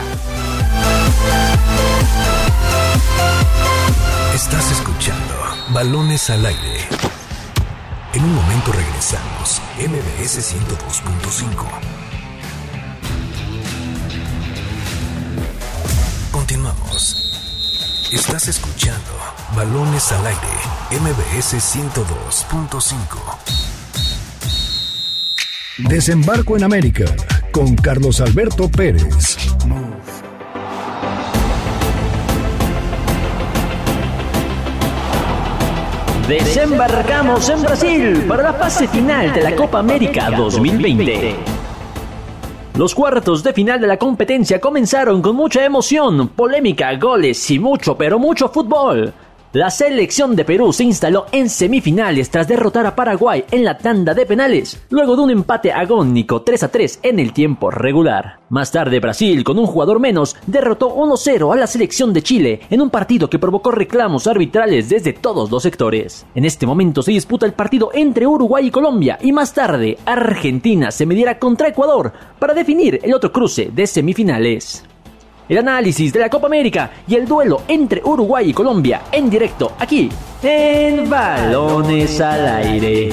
Estás escuchando Balones al Aire. En un momento regresamos. M B S ciento dos punto cinco. Continuamos. Estás escuchando Balones al Aire. M B S ciento dos punto cinco. Desembarco en América con Carlos Alberto Pérez. Desembarcamos en Brasil para la fase final de la Copa América dos mil veinte. Los cuartos de final de la competencia comenzaron con mucha emoción, polémica, goles y mucho, pero mucho fútbol. La selección de Perú se instaló en semifinales tras derrotar a Paraguay en la tanda de penales, luego de un empate agónico tres a tres en el tiempo regular. Más tarde, Brasil, con un jugador menos, derrotó uno cero a la selección de Chile en un partido que provocó reclamos arbitrales desde todos los sectores. En este momento se disputa el partido entre Uruguay y Colombia, y más tarde, Argentina se medirá contra Ecuador para definir el otro cruce de semifinales. El análisis de la Copa América y el duelo entre Uruguay y Colombia en directo aquí en Balones al Aire.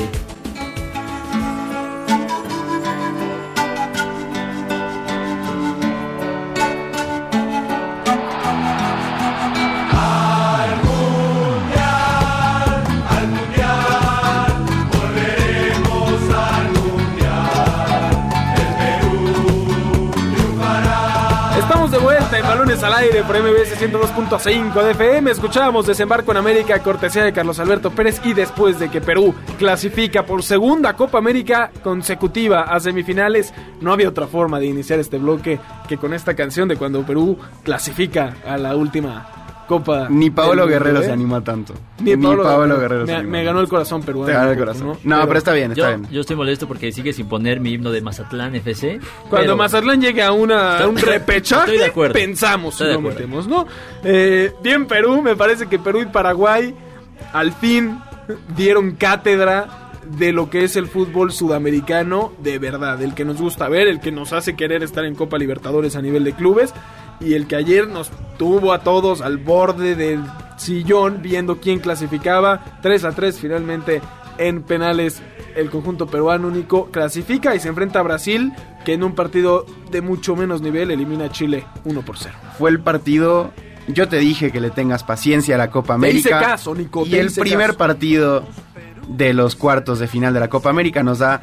Estamos de vuelta en Balones al Aire por M B S ciento dos punto cinco de F M. Escuchábamos Desembarco en América, cortesía de Carlos Alberto Pérez. Y después de que Perú clasifica por segunda Copa América consecutiva a semifinales, no había otra forma de iniciar este bloque que con esta canción de cuando Perú clasifica a la última Copa. Ni Paolo del mundo, Guerrero ¿eh? se anima tanto. Ni Paolo, Paolo Guerrero. Guerrero se Me, anima me tanto. ganó el corazón peruano. Te ganó el un poco, corazón. ¿no? No, Pero- pero está bien, está Yo, bien. yo estoy molesto porque sigue sin poner mi himno de Mazatlán F C. Cuando pero- Mazatlán llegue a, una, a un Estoy- repechaje, estoy de acuerdo. pensamos si Estoy de lo acuerdo. metemos, ¿no? Eh, bien Perú, me parece que Perú y Paraguay al fin dieron cátedra de lo que es el fútbol sudamericano de verdad, el que nos gusta ver, el que nos hace querer estar en Copa Libertadores a nivel de clubes y el que ayer nos tuvo a todos al borde del sillón viendo quién clasificaba. Tres a tres finalmente en penales el conjunto peruano único clasifica y se enfrenta a Brasil, que en un partido de mucho menos nivel elimina a Chile uno por cero. Fue el partido. Yo te dije que le tengas paciencia a la Copa Te hice América. caso, Nico, Y te el hice primer caso. partido de los cuartos de final de la Copa América nos da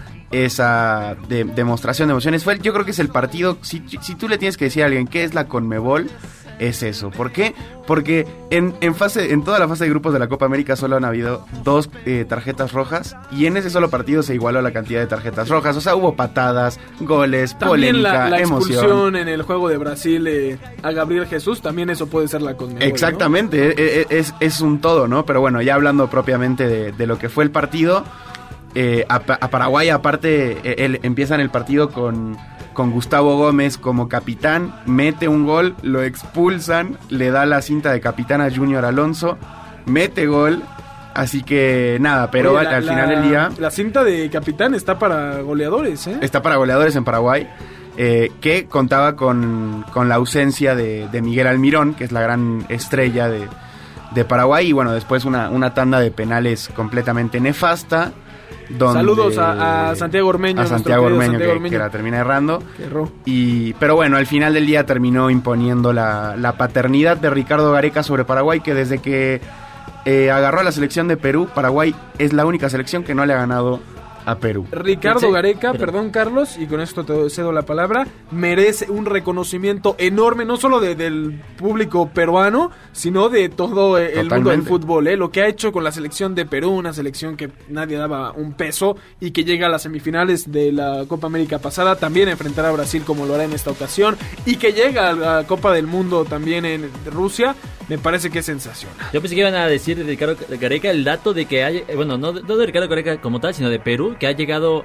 esa de- demostración de emociones. Fue, el- yo creo que es el partido. Si, si tú le tienes que decir a alguien qué es la Conmebol, es eso. ¿Por qué? Porque en, en fase, en toda la fase de grupos de la Copa América solo han habido dos eh, tarjetas rojas y en ese solo partido se igualó la cantidad de tarjetas rojas. O sea, hubo patadas, goles, También polémica, la, la emoción. expulsión en el juego de Brasil eh, a Gabriel Jesús, también eso puede ser la Conmebol, ¿no? Exactamente, e- e- es, es un todo, ¿no? Pero bueno, ya hablando propiamente de, de lo que fue el partido, eh, a, Pa- a Paraguay aparte, eh, él, empiezan el partido con, con Gustavo Gómez como capitán, mete un gol, lo expulsan, le da la cinta de capitán a Junior Alonso, mete gol, así que nada, pero Oye, al, la- al la- final del día la cinta de capitán está para goleadores, ¿eh? está para goleadores en Paraguay. Eh, que contaba con, con la ausencia de, de Miguel Almirón, que es la gran estrella de, de Paraguay, y bueno, después una, una tanda de penales completamente nefasta. Donde, Saludos a, a Santiago Ormeño, a nuestro Santiago querido Ormeño, Santiago que, Ormeño, que la termina errando. que erró. Y, pero bueno, al final del día terminó imponiendo la, la paternidad de Ricardo Gareca sobre Paraguay, que desde que eh, agarró a la selección de Perú, Paraguay es la única selección que no le ha ganado a Perú. Ricardo Gareca, perdón Carlos, y con esto te cedo la palabra, merece un reconocimiento enorme, no solo de, del público peruano, sino de todo el Totalmente. mundo del fútbol, ¿eh? Lo que ha hecho con la selección de Perú, una selección que nadie daba un peso y que llega a las semifinales de la Copa América pasada, también enfrentará a Brasil como lo hará en esta ocasión, y que llega a la Copa del Mundo también en Rusia, me parece que es sensacional. Yo pensé que iban a decir de Ricardo Gareca el dato de que hay, bueno, no, no de Ricardo Gareca como tal, sino de Perú, que ha llegado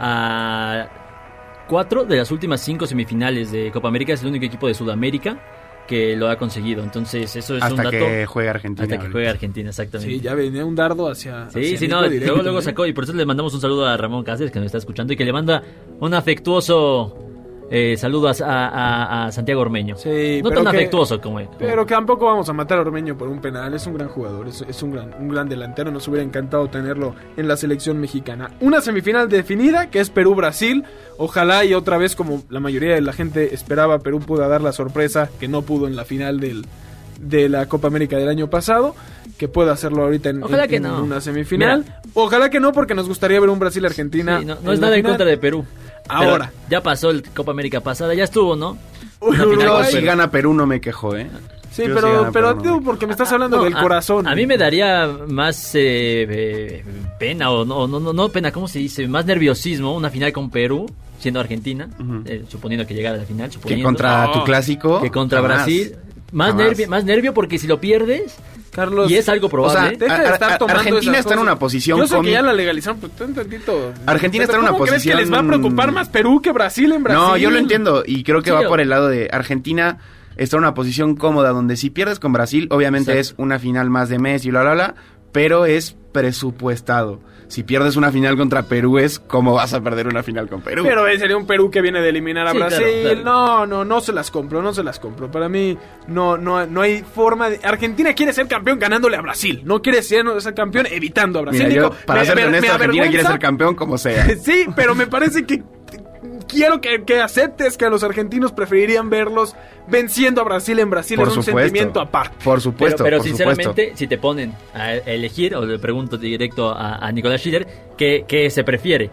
a cuatro de las últimas cinco semifinales de Copa América. Es el único equipo de Sudamérica que lo ha conseguido. Entonces eso es hasta un dato. Hasta que juegue Argentina. Hasta que juegue Argentina, exactamente. Sí, ya venía un dardo hacia... Sí, hacia sí, no, luego, luego sacó. Y por eso le mandamos un saludo a Ramón Cáceres, que nos está escuchando, y que le manda un afectuoso... Eh, saludos a, a, a Santiago Ormeño. Sí, no tan que, afectuoso como él. Pero que tampoco vamos a matar a Ormeño por un penal. Es un gran jugador, es, es un, gran, un gran delantero. Nos hubiera encantado tenerlo en la selección mexicana. Una semifinal definida, que es Perú-Brasil. Ojalá y otra vez, como la mayoría de la gente esperaba, Perú pueda dar la sorpresa que no pudo en la final del, de la Copa América del año pasado, que pueda hacerlo ahorita en, Ojalá en, que en no. una semifinal. Mira. Ojalá que no, porque nos gustaría ver un Brasil-Argentina. Sí, no, no es nada en contra de Perú. Ahora. Pero ya pasó el Copa América pasada, ya estuvo, ¿no? Yo si gana Perú no me quejo, ¿eh? Sí, yo pero, si pero tú, no porque me estás hablando ah, no, del a, corazón. A mí me daría más eh, eh, pena, o no, no, no, no pena, ¿cómo se dice? Más nerviosismo, una final con Perú, siendo Argentina, uh-huh. eh, suponiendo que llegara a la final. Que contra oh, tu clásico. Que contra jamás, Brasil. Más nervio, más nervio porque si lo pierdes, Carlos, y es algo probable. O sea, deja de estar tomando Argentina está en una posición. Yo sé que ya la legalizaron, pero un tantito. Argentina está en una ¿Cómo posición. ¿Crees que les va a preocupar más Perú que Brasil en Brasil? No, yo lo entiendo y creo que sí, va yo. por el lado de Argentina. Está en una posición cómoda donde si pierdes con Brasil, obviamente Exacto. es una final más de Messi, bla, bla, bla, pero es presupuestado. Si pierdes una final contra Perú es como vas a perder una final con Perú. Pero eh, sería un Perú que viene de eliminar a sí, Brasil. Claro, claro. No, no, no se las compro, no se las compro. Para mí no, no, no hay forma de... Argentina quiere ser campeón ganándole a Brasil. No quiere ser, no, ser campeón evitando a Brasil. Mira, Digo, yo, para me, ser me, honesto, me Argentina quiere ser campeón como sea. Sí, pero me parece que... Quiero que, que aceptes que a los argentinos preferirían verlos venciendo a Brasil en Brasil. Por es un supuesto, sentimiento aparte. Por supuesto. Pero, pero por sinceramente, supuesto. si te ponen a elegir, o le pregunto directo a, a Nicolás Schiller, ¿qué, ¿qué se prefiere?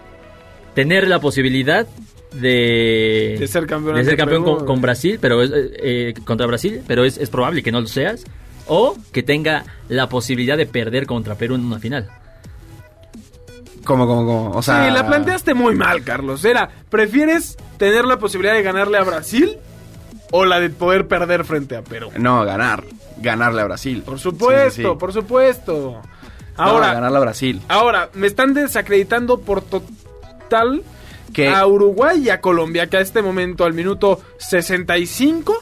¿Tener la posibilidad de, de ser campeón, de ser campeón con, con Brasil, pero es, eh, contra Brasil, pero es, es probable que no lo seas? ¿O que tenga la posibilidad de perder contra Perú en una final? ¿Cómo, cómo, cómo? O sea... Sí, la planteaste muy mal, Carlos. Era, ¿prefieres tener la posibilidad de ganarle a Brasil o la de poder perder frente a Perú? No, ganar. Ganarle a Brasil. Por supuesto, sí, sí, sí. por supuesto. Ahora, no, ganarle a Brasil. Ahora, me están desacreditando por total ¿Qué? A Uruguay y a Colombia, que a este momento, al minuto sesenta y cinco...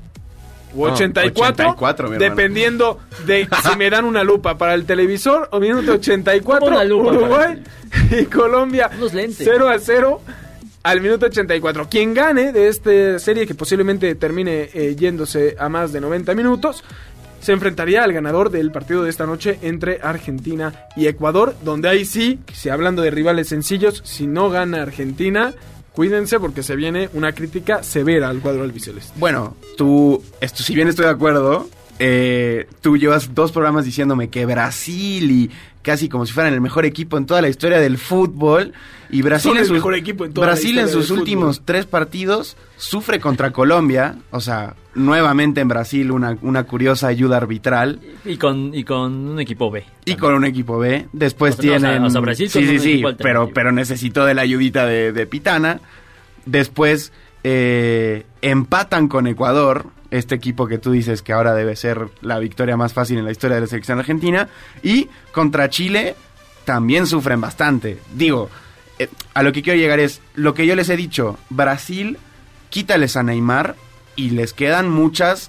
O ochenta y cuatro, no, ochenta y cuatro dependiendo de si me dan una lupa para el televisor, o minuto ochenta y cuatro, Uruguay y Colombia cero a cero al minuto ochenta y cuatro. Quien gane de esta serie, que posiblemente termine eh, yéndose a más de noventa minutos, se enfrentaría al ganador del partido de esta noche entre Argentina y Ecuador, donde ahí sí, si hablando de rivales sencillos, si no gana Argentina... Cuídense porque se viene una crítica severa al cuadro albiceleste. Bueno, tú, esto, si bien estoy de acuerdo, eh, tú llevas dos programas diciéndome que Brasil y casi como si fueran el mejor equipo en toda la historia del fútbol. Y Brasil, Son en el sus, mejor equipo en toda Brasil la en historia sus últimos fútbol. tres partidos sufre contra Colombia. O sea, nuevamente en Brasil una, una curiosa ayuda arbitral. Y con, y con un equipo B. Y con un equipo B. Después o sea, tienen... No, o sea, o sea, Brasil sí, con sí, un sí, pero, pero necesitó de la ayudita de, de Pitana. Después eh, empatan con Ecuador, este equipo que tú dices que ahora debe ser la victoria más fácil en la historia de la selección argentina. Y contra Chile también sufren bastante. Digo, eh, a lo que quiero llegar es, lo que yo les he dicho, Brasil, quítales a Neymar y les quedan muchas,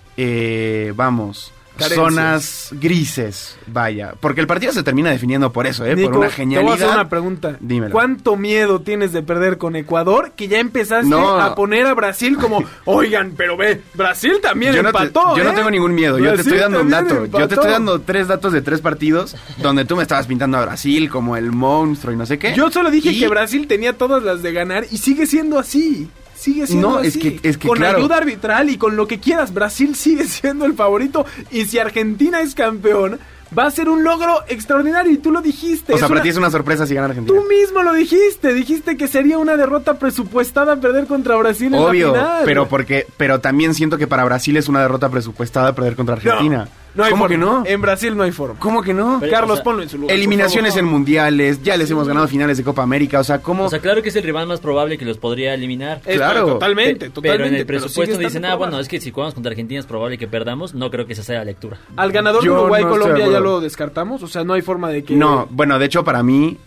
eh, vamos... Carencias. Zonas grises, vaya. Porque el partido se termina definiendo por eso, ¿eh? Nico, por una genialidad. Te voy a hacer una pregunta. Dímelo. ¿Cuánto miedo tienes de perder con Ecuador? Que ya empezaste no. a poner a Brasil como, oigan, pero ve, Brasil también yo empató, no te, Yo ¿eh? no tengo ningún miedo, Brasil yo te estoy dando un dato. Empató. Yo te estoy dando tres datos de tres partidos donde tú me estabas pintando a Brasil como el monstruo y no sé qué. Yo solo dije y... que Brasil tenía todas las de ganar y sigue siendo así. Sigue siendo no, así. Es que, es que, con claro. ayuda arbitral y con lo que quieras, Brasil sigue siendo el favorito. Y si Argentina es campeón, Va a ser un logro extraordinario y tú lo dijiste. O sea, es para una... ti es una sorpresa si gana Argentina. Tú mismo lo dijiste. Dijiste que sería una derrota presupuestada perder contra Brasil en Obvio, la final. pero porque, pero también siento que para Brasil es una derrota presupuestada perder contra Argentina. No. No hay ¿Cómo forma. que no? En Brasil no hay forma. ¿Cómo que no? Pero, Carlos, o sea, ponlo en su lugar. Eliminaciones en mundiales, ya les hemos ganado finales de Copa América, o sea, ¿cómo? O sea, claro que es el rival más probable que los podría eliminar. Es, claro. Totalmente, Pe- totalmente. Pero en el presupuesto dicen, ah, probable. bueno, es que si jugamos contra Argentina es probable que perdamos. No creo que esa sea la lectura. Al ganador de Yo Uruguay no estoy de Colombia ya acuerdo. lo descartamos, o sea, no hay forma de que... No, bueno, de hecho para mí,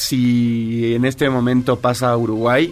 si en este momento pasa Uruguay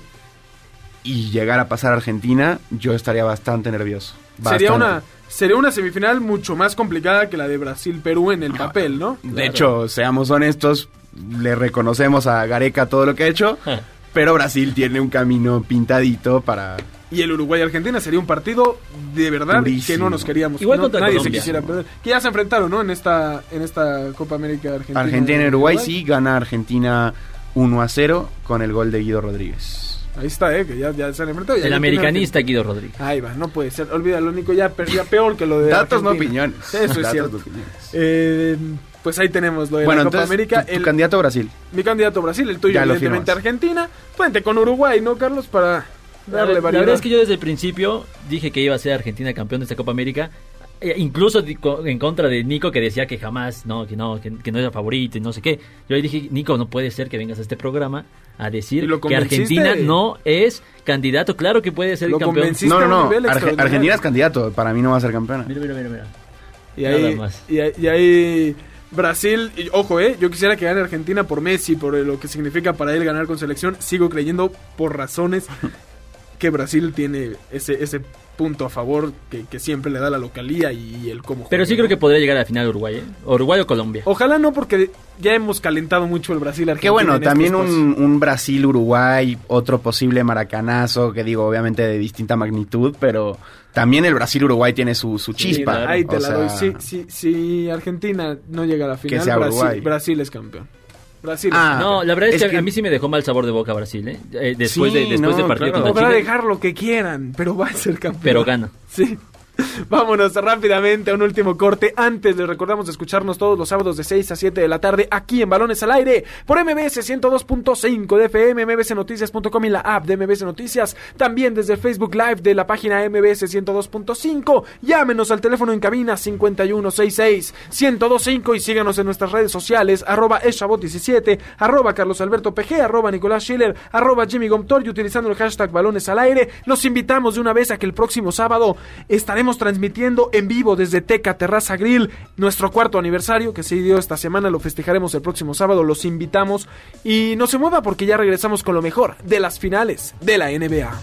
y llegara a pasar Argentina, yo estaría bastante nervioso. Sería Bastante. una... Sería una semifinal mucho más complicada que la de Brasil-Perú en el papel, ¿no? De Claro. hecho, seamos honestos, le reconocemos a Gareca todo lo que ha hecho, pero Brasil tiene un camino pintadito para... Y el Uruguay-Argentina sería un partido de verdad Durísimo. que no nos queríamos. Igual no, contra nadie Colombia. se quisiera perder. Que ya se enfrentaron, ¿no? En esta en esta Copa América Argentina. Argentina y Uruguay sí, gana Argentina uno a cero con el gol de Guido Rodríguez. Ahí está, ¿eh? Que ya, ya se han enfrentado. Ya El ya americanista Guido Rodríguez. tiene- Ahí va, no puede ser. Olvídalo, Nico, ya perdía peor que lo de Datos no Argentina. opiniones. Eso es Datos cierto. no opiniones. Eh, pues ahí tenemos lo de Bueno, la Copa entonces, América. tu, tu el, candidato a Brasil. mi candidato Brasil, el tuyo Ya lo evidentemente firmas. Argentina. Puente con Uruguay, ¿no, Carlos? Para La, darle la variedad. verdad es que yo desde el principio dije que iba a ser Argentina campeón de esta Copa América. Eh, incluso di- co- en contra de Nico, que decía que jamás, no, que no, que, que no era favorito y no sé qué. Yo le dije, Nico, no puede ser que vengas a este programa a ¿Y decir lo que convenciste? Argentina no es candidato. Claro que puede ser Lo el campeón. convencí. No, no, a un no. nivel Arge- extraordinario. Argentina es candidato. Para mí no va a ser campeona. Mira, mira, mira, mira. Y ahí, Nada más. y, ahí- y ahí Brasil, y, ojo, eh, yo quisiera que gane Argentina por Messi, por lo que significa para él ganar con selección. Sigo creyendo por razones que Brasil tiene ese ese punto a favor que, que siempre le da la localía y el cómo Pero juega, sí ¿no? creo que podría llegar a la final Uruguay, ¿eh? Uruguay o Colombia. Ojalá no, porque ya hemos calentado mucho el Brasil-Argentina. Que bueno, en estos también pasos. un, un Brasil-Uruguay, otro posible maracanazo, que digo, obviamente de distinta magnitud, pero también el Brasil-Uruguay tiene su, su chispa. claro. Ahí te o la sea, doy. Si, si, si Argentina no llega a la final, sea Brasil, Uruguay. Brasil es campeón. Brasil es Ah, campeón. No, la verdad es, Es que, que- a mí sí me dejó mal sabor de boca Brasil, ¿eh? Eh, después Sí, de después no, del partido claro. contra Podrá Chile. dejar lo que quieran, pero va a ser campeón. Pero gana. Sí. Vámonos rápidamente a un último corte. Antes les recordamos de escucharnos todos los sábados de seis a siete de la tarde aquí en Balones al Aire por M B S ciento dos punto cinco de F M, M B S Noticias punto com y la app de M B S Noticias. También desde el Facebook Live de la página M B S ciento dos punto cinco. Llámenos al teléfono en cabina cincuenta y uno sesenta y seis, ciento veinticinco y síganos en nuestras redes sociales arroba eshabot diecisiete, arroba Carlos Alberto P G, arroba Nicolás Schiller, arroba Jimmy Gomtor y utilizando el hashtag Balones al Aire. Los invitamos de una vez a que el próximo sábado estaremos transmitiendo en vivo desde Teca Terraza Grill nuestro cuarto aniversario que se dio esta semana. Lo festejaremos el próximo sábado. Los invitamos y no se mueva porque ya regresamos con lo mejor de las finales de la N B A.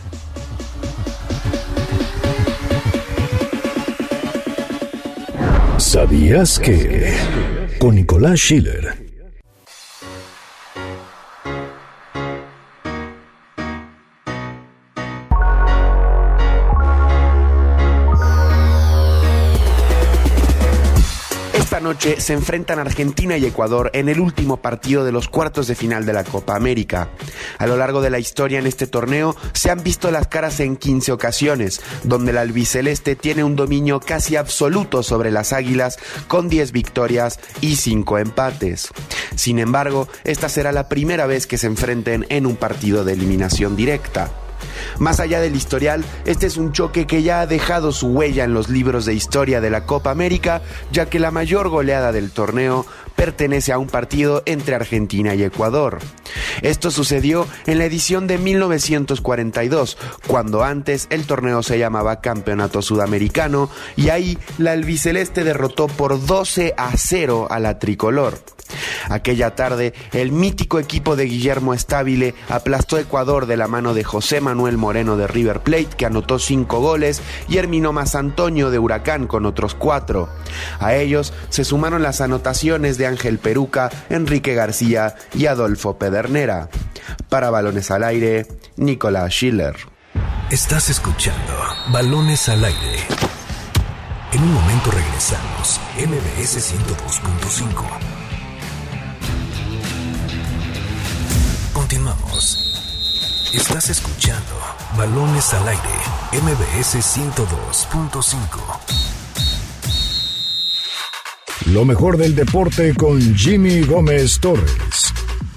¿Sabías que? Con Nicolás Schiller. Esta noche se enfrentan Argentina y Ecuador en el último partido de los cuartos de final de la Copa América. A lo largo de la historia en este torneo se han visto las caras en quince ocasiones, donde el albiceleste tiene un dominio casi absoluto sobre las águilas con diez victorias y cinco empates. Sin embargo, esta será la primera vez que se enfrenten en un partido de eliminación directa. Más allá del historial, este es un choque que ya ha dejado su huella en los libros de historia de la Copa América, ya que la mayor goleada del torneo pertenece a un partido entre Argentina y Ecuador. Esto sucedió en la edición de mil novecientos cuarenta y dos, cuando antes el torneo se llamaba Campeonato Sudamericano, y ahí la albiceleste derrotó por doce a cero a la tricolor. Aquella tarde, el mítico equipo de Guillermo Stabile aplastó a Ecuador de la mano de José Manuel Moreno de River Plate, que anotó cinco goles, y Hermino Mazantonio de Huracán con otros cuatro. A ellos se sumaron las anotaciones de Ángel Peruca, Enrique García y Adolfo Pedernera. Para Balones al Aire, Nicolás Schiller. Estás escuchando Balones al Aire. En un momento regresamos. M B S ciento dos punto cinco. Continuamos. Estás escuchando Balones al Aire, M B S ciento dos punto cinco. Lo mejor del deporte con Jimmy Gómez Torres.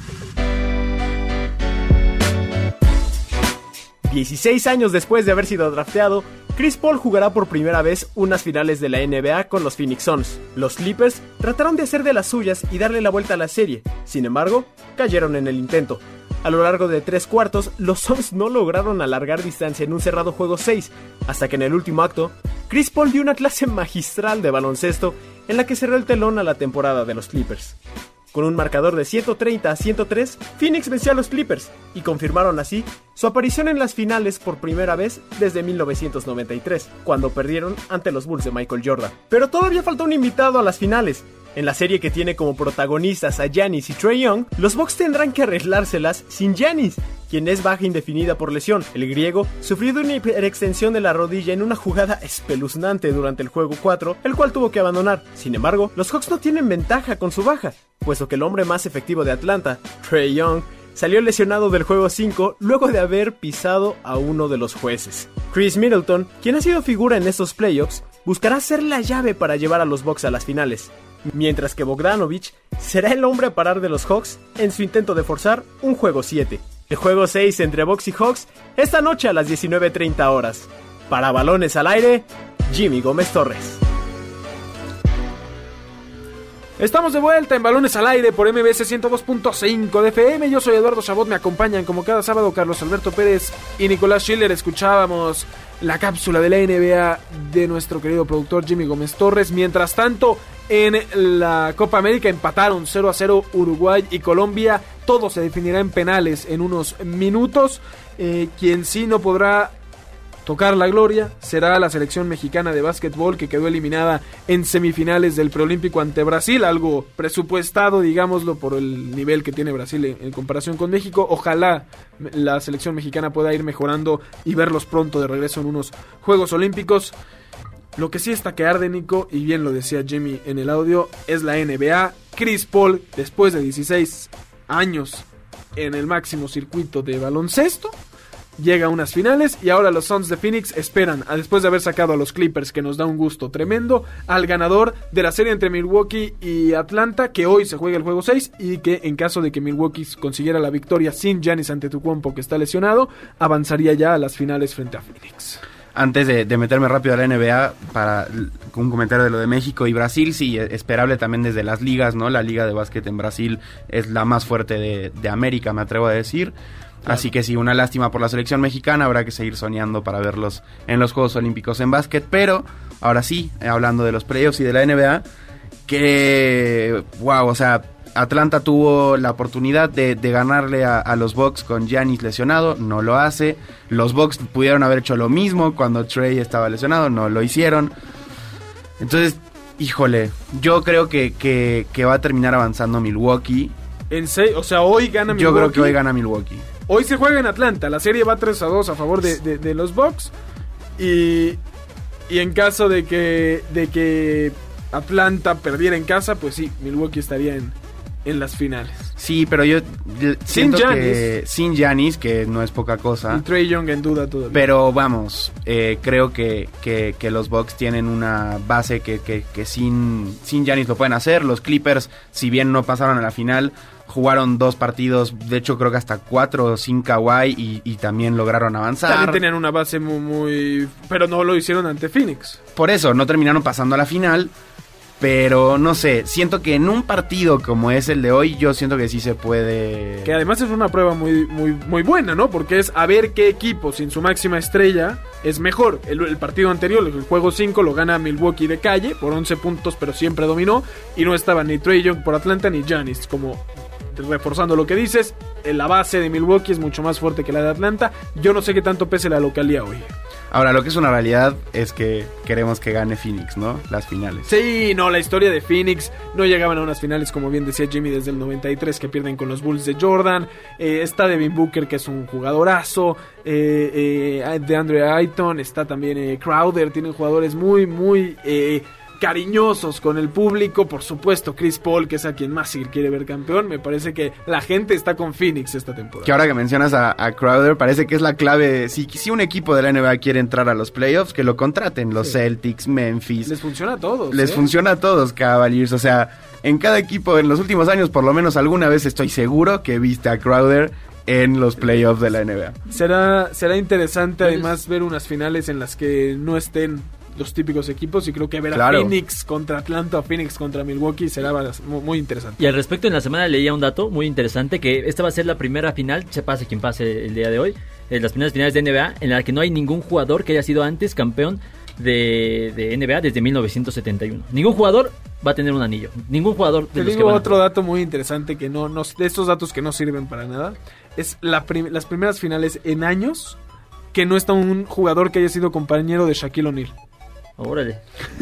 dieciséis años después de haber sido drafteado, Chris Paul jugará por primera vez unas finales de la N B A con los Phoenix Suns. Los Clippers trataron de hacer de las suyas y darle la vuelta a la serie, sin embargo, cayeron en el intento. A lo largo de tres cuartos, los Suns no lograron alargar distancia en un cerrado juego seis, hasta que en el último acto, Chris Paul dio una clase magistral de baloncesto en la que cerró el telón a la temporada de los Clippers. Con un marcador de ciento treinta a ciento tres, Phoenix venció a los Clippers y confirmaron así su aparición en las finales por primera vez desde mil novecientos noventa y tres, cuando perdieron ante los Bulls de Michael Jordan. Pero todavía falta un invitado a las finales. En la serie que tiene como protagonistas a Giannis y Trae Young, los Bucks tendrán que arreglárselas sin Giannis, quien es baja indefinida por lesión. El griego sufrió de una hiperextensión de la rodilla en una jugada espeluznante durante el juego cuatro, el cual tuvo que abandonar. Sin embargo, los Hawks no tienen ventaja con su baja, puesto que el hombre más efectivo de Atlanta, Trae Young, salió lesionado del juego cinco luego de haber pisado a uno de los jueces. Chris Middleton, quien ha sido figura en estos playoffs, buscará ser la llave para llevar a los Bucks a las finales, mientras que Bogdanovic será el hombre a parar de los Hawks en su intento de forzar un juego siete. El juego seis entre Bucks y Hawks esta noche a las diecinueve treinta horas. Para Balones al Aire, Jimmy Gómez Torres. Estamos de vuelta en Balones al Aire por M B S ciento dos punto cinco de F M. Yo soy Eduardo Chabot, me acompañan como cada sábado Carlos Alberto Pérez y Nicolás Schiller. Escuchábamos la cápsula de la N B A de nuestro querido productor Jimmy Gómez Torres. Mientras tanto, en la Copa América empataron cero a cero Uruguay y Colombia. Todo se definirá en penales en unos minutos. Eh, quien sí no podrá tocar la gloria será la selección mexicana de básquetbol, que quedó eliminada en semifinales del preolímpico ante Brasil, algo presupuestado, digámoslo, por el nivel que tiene Brasil en, en comparación con México. Ojalá la selección mexicana pueda ir mejorando y verlos pronto de regreso en unos Juegos Olímpicos. Lo que sí está que arde, Nico, y bien lo decía Jimmy en el audio, es la N B A. Chris Paul, después de dieciséis años en el máximo circuito de baloncesto, llega a unas finales y ahora los Suns de Phoenix esperan, a después de haber sacado a los Clippers, que nos da un gusto tremendo, al ganador de la serie entre Milwaukee y Atlanta, que hoy se juega el juego seis y que en caso de que Milwaukee consiguiera la victoria sin Giannis Antetokounmpo, que está lesionado, avanzaría ya a las finales frente a Phoenix. Antes de, de meterme rápido a la N B A, para un comentario de lo de México y Brasil, sí, esperable también desde las ligas, ¿no? La liga de básquet en Brasil es la más fuerte de, de América, me atrevo a decir. Claro. Así que sí, una lástima por la selección mexicana, habrá que seguir soñando para verlos en los Juegos Olímpicos en básquet, pero ahora sí, hablando de los playoffs y de la N B A, que, wow, o sea, Atlanta tuvo la oportunidad de, de ganarle a, a los Bucks con Giannis lesionado, no lo hace. Los Bucks pudieron haber hecho lo mismo cuando Trae estaba lesionado, no lo hicieron. Entonces, híjole, yo creo que, que, que va a terminar avanzando Milwaukee. En seis, o sea, hoy gana Milwaukee. Yo creo que hoy gana Milwaukee. Hoy se juega en Atlanta, la serie va tres a dos a favor de, de, de los Bucks. Y, y en caso de que, de que Atlanta perdiera en casa, pues sí, Milwaukee estaría en... en las finales. Sí, pero yo siento sin que sin Giannis, que no es poca cosa. Y Trae Young en duda todavía. Pero vamos, eh, creo que, que, que los Bucks tienen una base que, que, que sin, sin Giannis lo pueden hacer. Los Clippers, si bien no pasaron a la final, jugaron dos partidos, de hecho creo que hasta cuatro sin Kawhi y, y también lograron avanzar. También tenían una base muy, muy... pero no lo hicieron ante Phoenix. Por eso, no terminaron pasando a la final. Pero no sé, siento que en un partido como es el de hoy, yo siento que sí se puede... Que además es una prueba muy, muy, muy buena, ¿no? Porque es a ver qué equipo sin su máxima estrella es mejor. El, el partido anterior, el juego cinco, lo gana Milwaukee de calle por once puntos, pero siempre dominó. Y no estaba ni Trae Young por Atlanta ni Giannis. Como reforzando lo que dices, la base de Milwaukee es mucho más fuerte que la de Atlanta. Yo no sé qué tanto pese la localía hoy. Ahora, lo que es una realidad es que queremos que gane Phoenix, ¿no? Las finales. Sí, no, la historia de Phoenix. No llegaban a unas finales, como bien decía Jimmy, desde el noventa y tres, que pierden con los Bulls de Jordan. Eh, está Devin Booker, que es un jugadorazo. Eh, eh, de Andre Ayton. Está también eh, Crowder. Tienen jugadores muy, muy... Eh, cariñosos con el público. Por supuesto, Chris Paul, que es a quien más se quiere ver campeón. Me parece que la gente está con Phoenix esta temporada. Que ahora que mencionas a, a Crowder, parece que es la clave. Si, si un equipo de la N B A quiere entrar a los playoffs, que lo contraten. Los sí. Celtics, Memphis. Les funciona a todos. Les ¿eh? funciona a todos, Cavaliers. O sea, en cada equipo, en los últimos años, por lo menos alguna vez estoy seguro que viste a Crowder en los playoffs de la N B A. Será, será interesante además ver unas finales en las que no estén los típicos equipos, y creo que ver claro. a Phoenix contra Atlanta o Phoenix contra Milwaukee será muy interesante. Y al respecto, en la semana leía un dato muy interesante, que esta va a ser la primera final, se pase quien pase el día de hoy, en las primeras finales de N B A, en la que no hay ningún jugador que haya sido antes campeón de, de N B A desde mil novecientos setenta y uno. Ningún jugador va a tener un anillo. Ningún jugador de Te los digo que van a otro dato muy interesante, que no, no de estos datos que no sirven para nada. Es la prim- las primeras finales en años que no está un jugador que haya sido compañero de Shaquille O'Neal. Órale.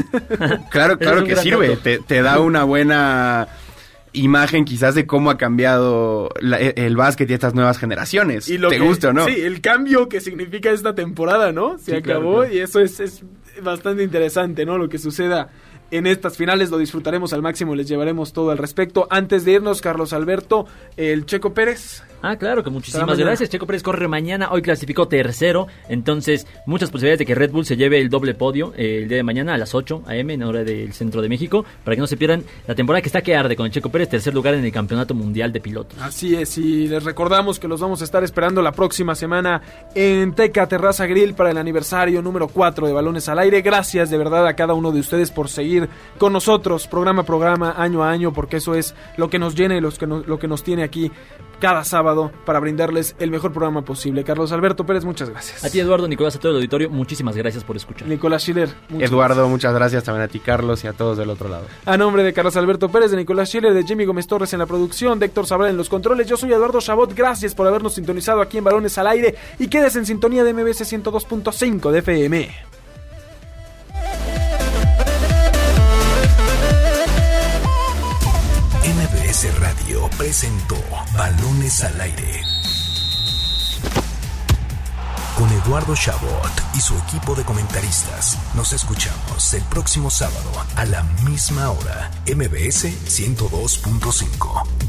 Claro, claro que sirve. Te, te da una buena imagen quizás de cómo ha cambiado la, el básquet y estas nuevas generaciones. Y lo ¿Te que, gusta o no? Sí, el cambio que significa esta temporada, ¿no? Se sí, acabó, claro, claro. Y eso es, es bastante interesante, ¿no? Lo que suceda en estas finales lo disfrutaremos al máximo, les llevaremos todo al respecto. Antes de irnos, Carlos Alberto, el Checo Pérez. Ah, claro, que muchísimas gracias. Checo Pérez corre mañana, hoy clasificó tercero, entonces muchas posibilidades de que Red Bull se lleve el doble podio eh, el día de mañana a las ocho a eme en hora del centro de México, para que no se pierdan la temporada que está que arde con el Checo Pérez, tercer lugar en el Campeonato Mundial de Pilotos. Así es, y les recordamos que los vamos a estar esperando la próxima semana en Teca Terraza Grill para el aniversario número cuatro de Balones al Aire. Gracias de verdad a cada uno de ustedes por seguir con nosotros, programa a programa, año a año, porque eso es lo que nos llena y los que nos, lo que nos tiene aquí cada sábado para brindarles el mejor programa posible. Carlos Alberto Pérez, muchas gracias. A ti, Eduardo, Nicolás, a todo el auditorio, muchísimas gracias por escuchar. Nicolás Schiller, muchas Eduardo, gracias. Muchas gracias también a ti, Carlos, y a todos del otro lado. A nombre de Carlos Alberto Pérez, de Nicolás Schiller, de Jimmy Gómez Torres en la producción, de Héctor Sabral en los controles, yo soy Eduardo Chabot, gracias por habernos sintonizado aquí en Balones al Aire, y quedes en sintonía de eme be ese ciento dos punto cinco de efe eme. eme be ese Radio presentó Balones al Aire con Eduardo Chabot y su equipo de comentaristas. Nos escuchamos el próximo sábado a la misma hora. eme be ese ciento dos punto cinco.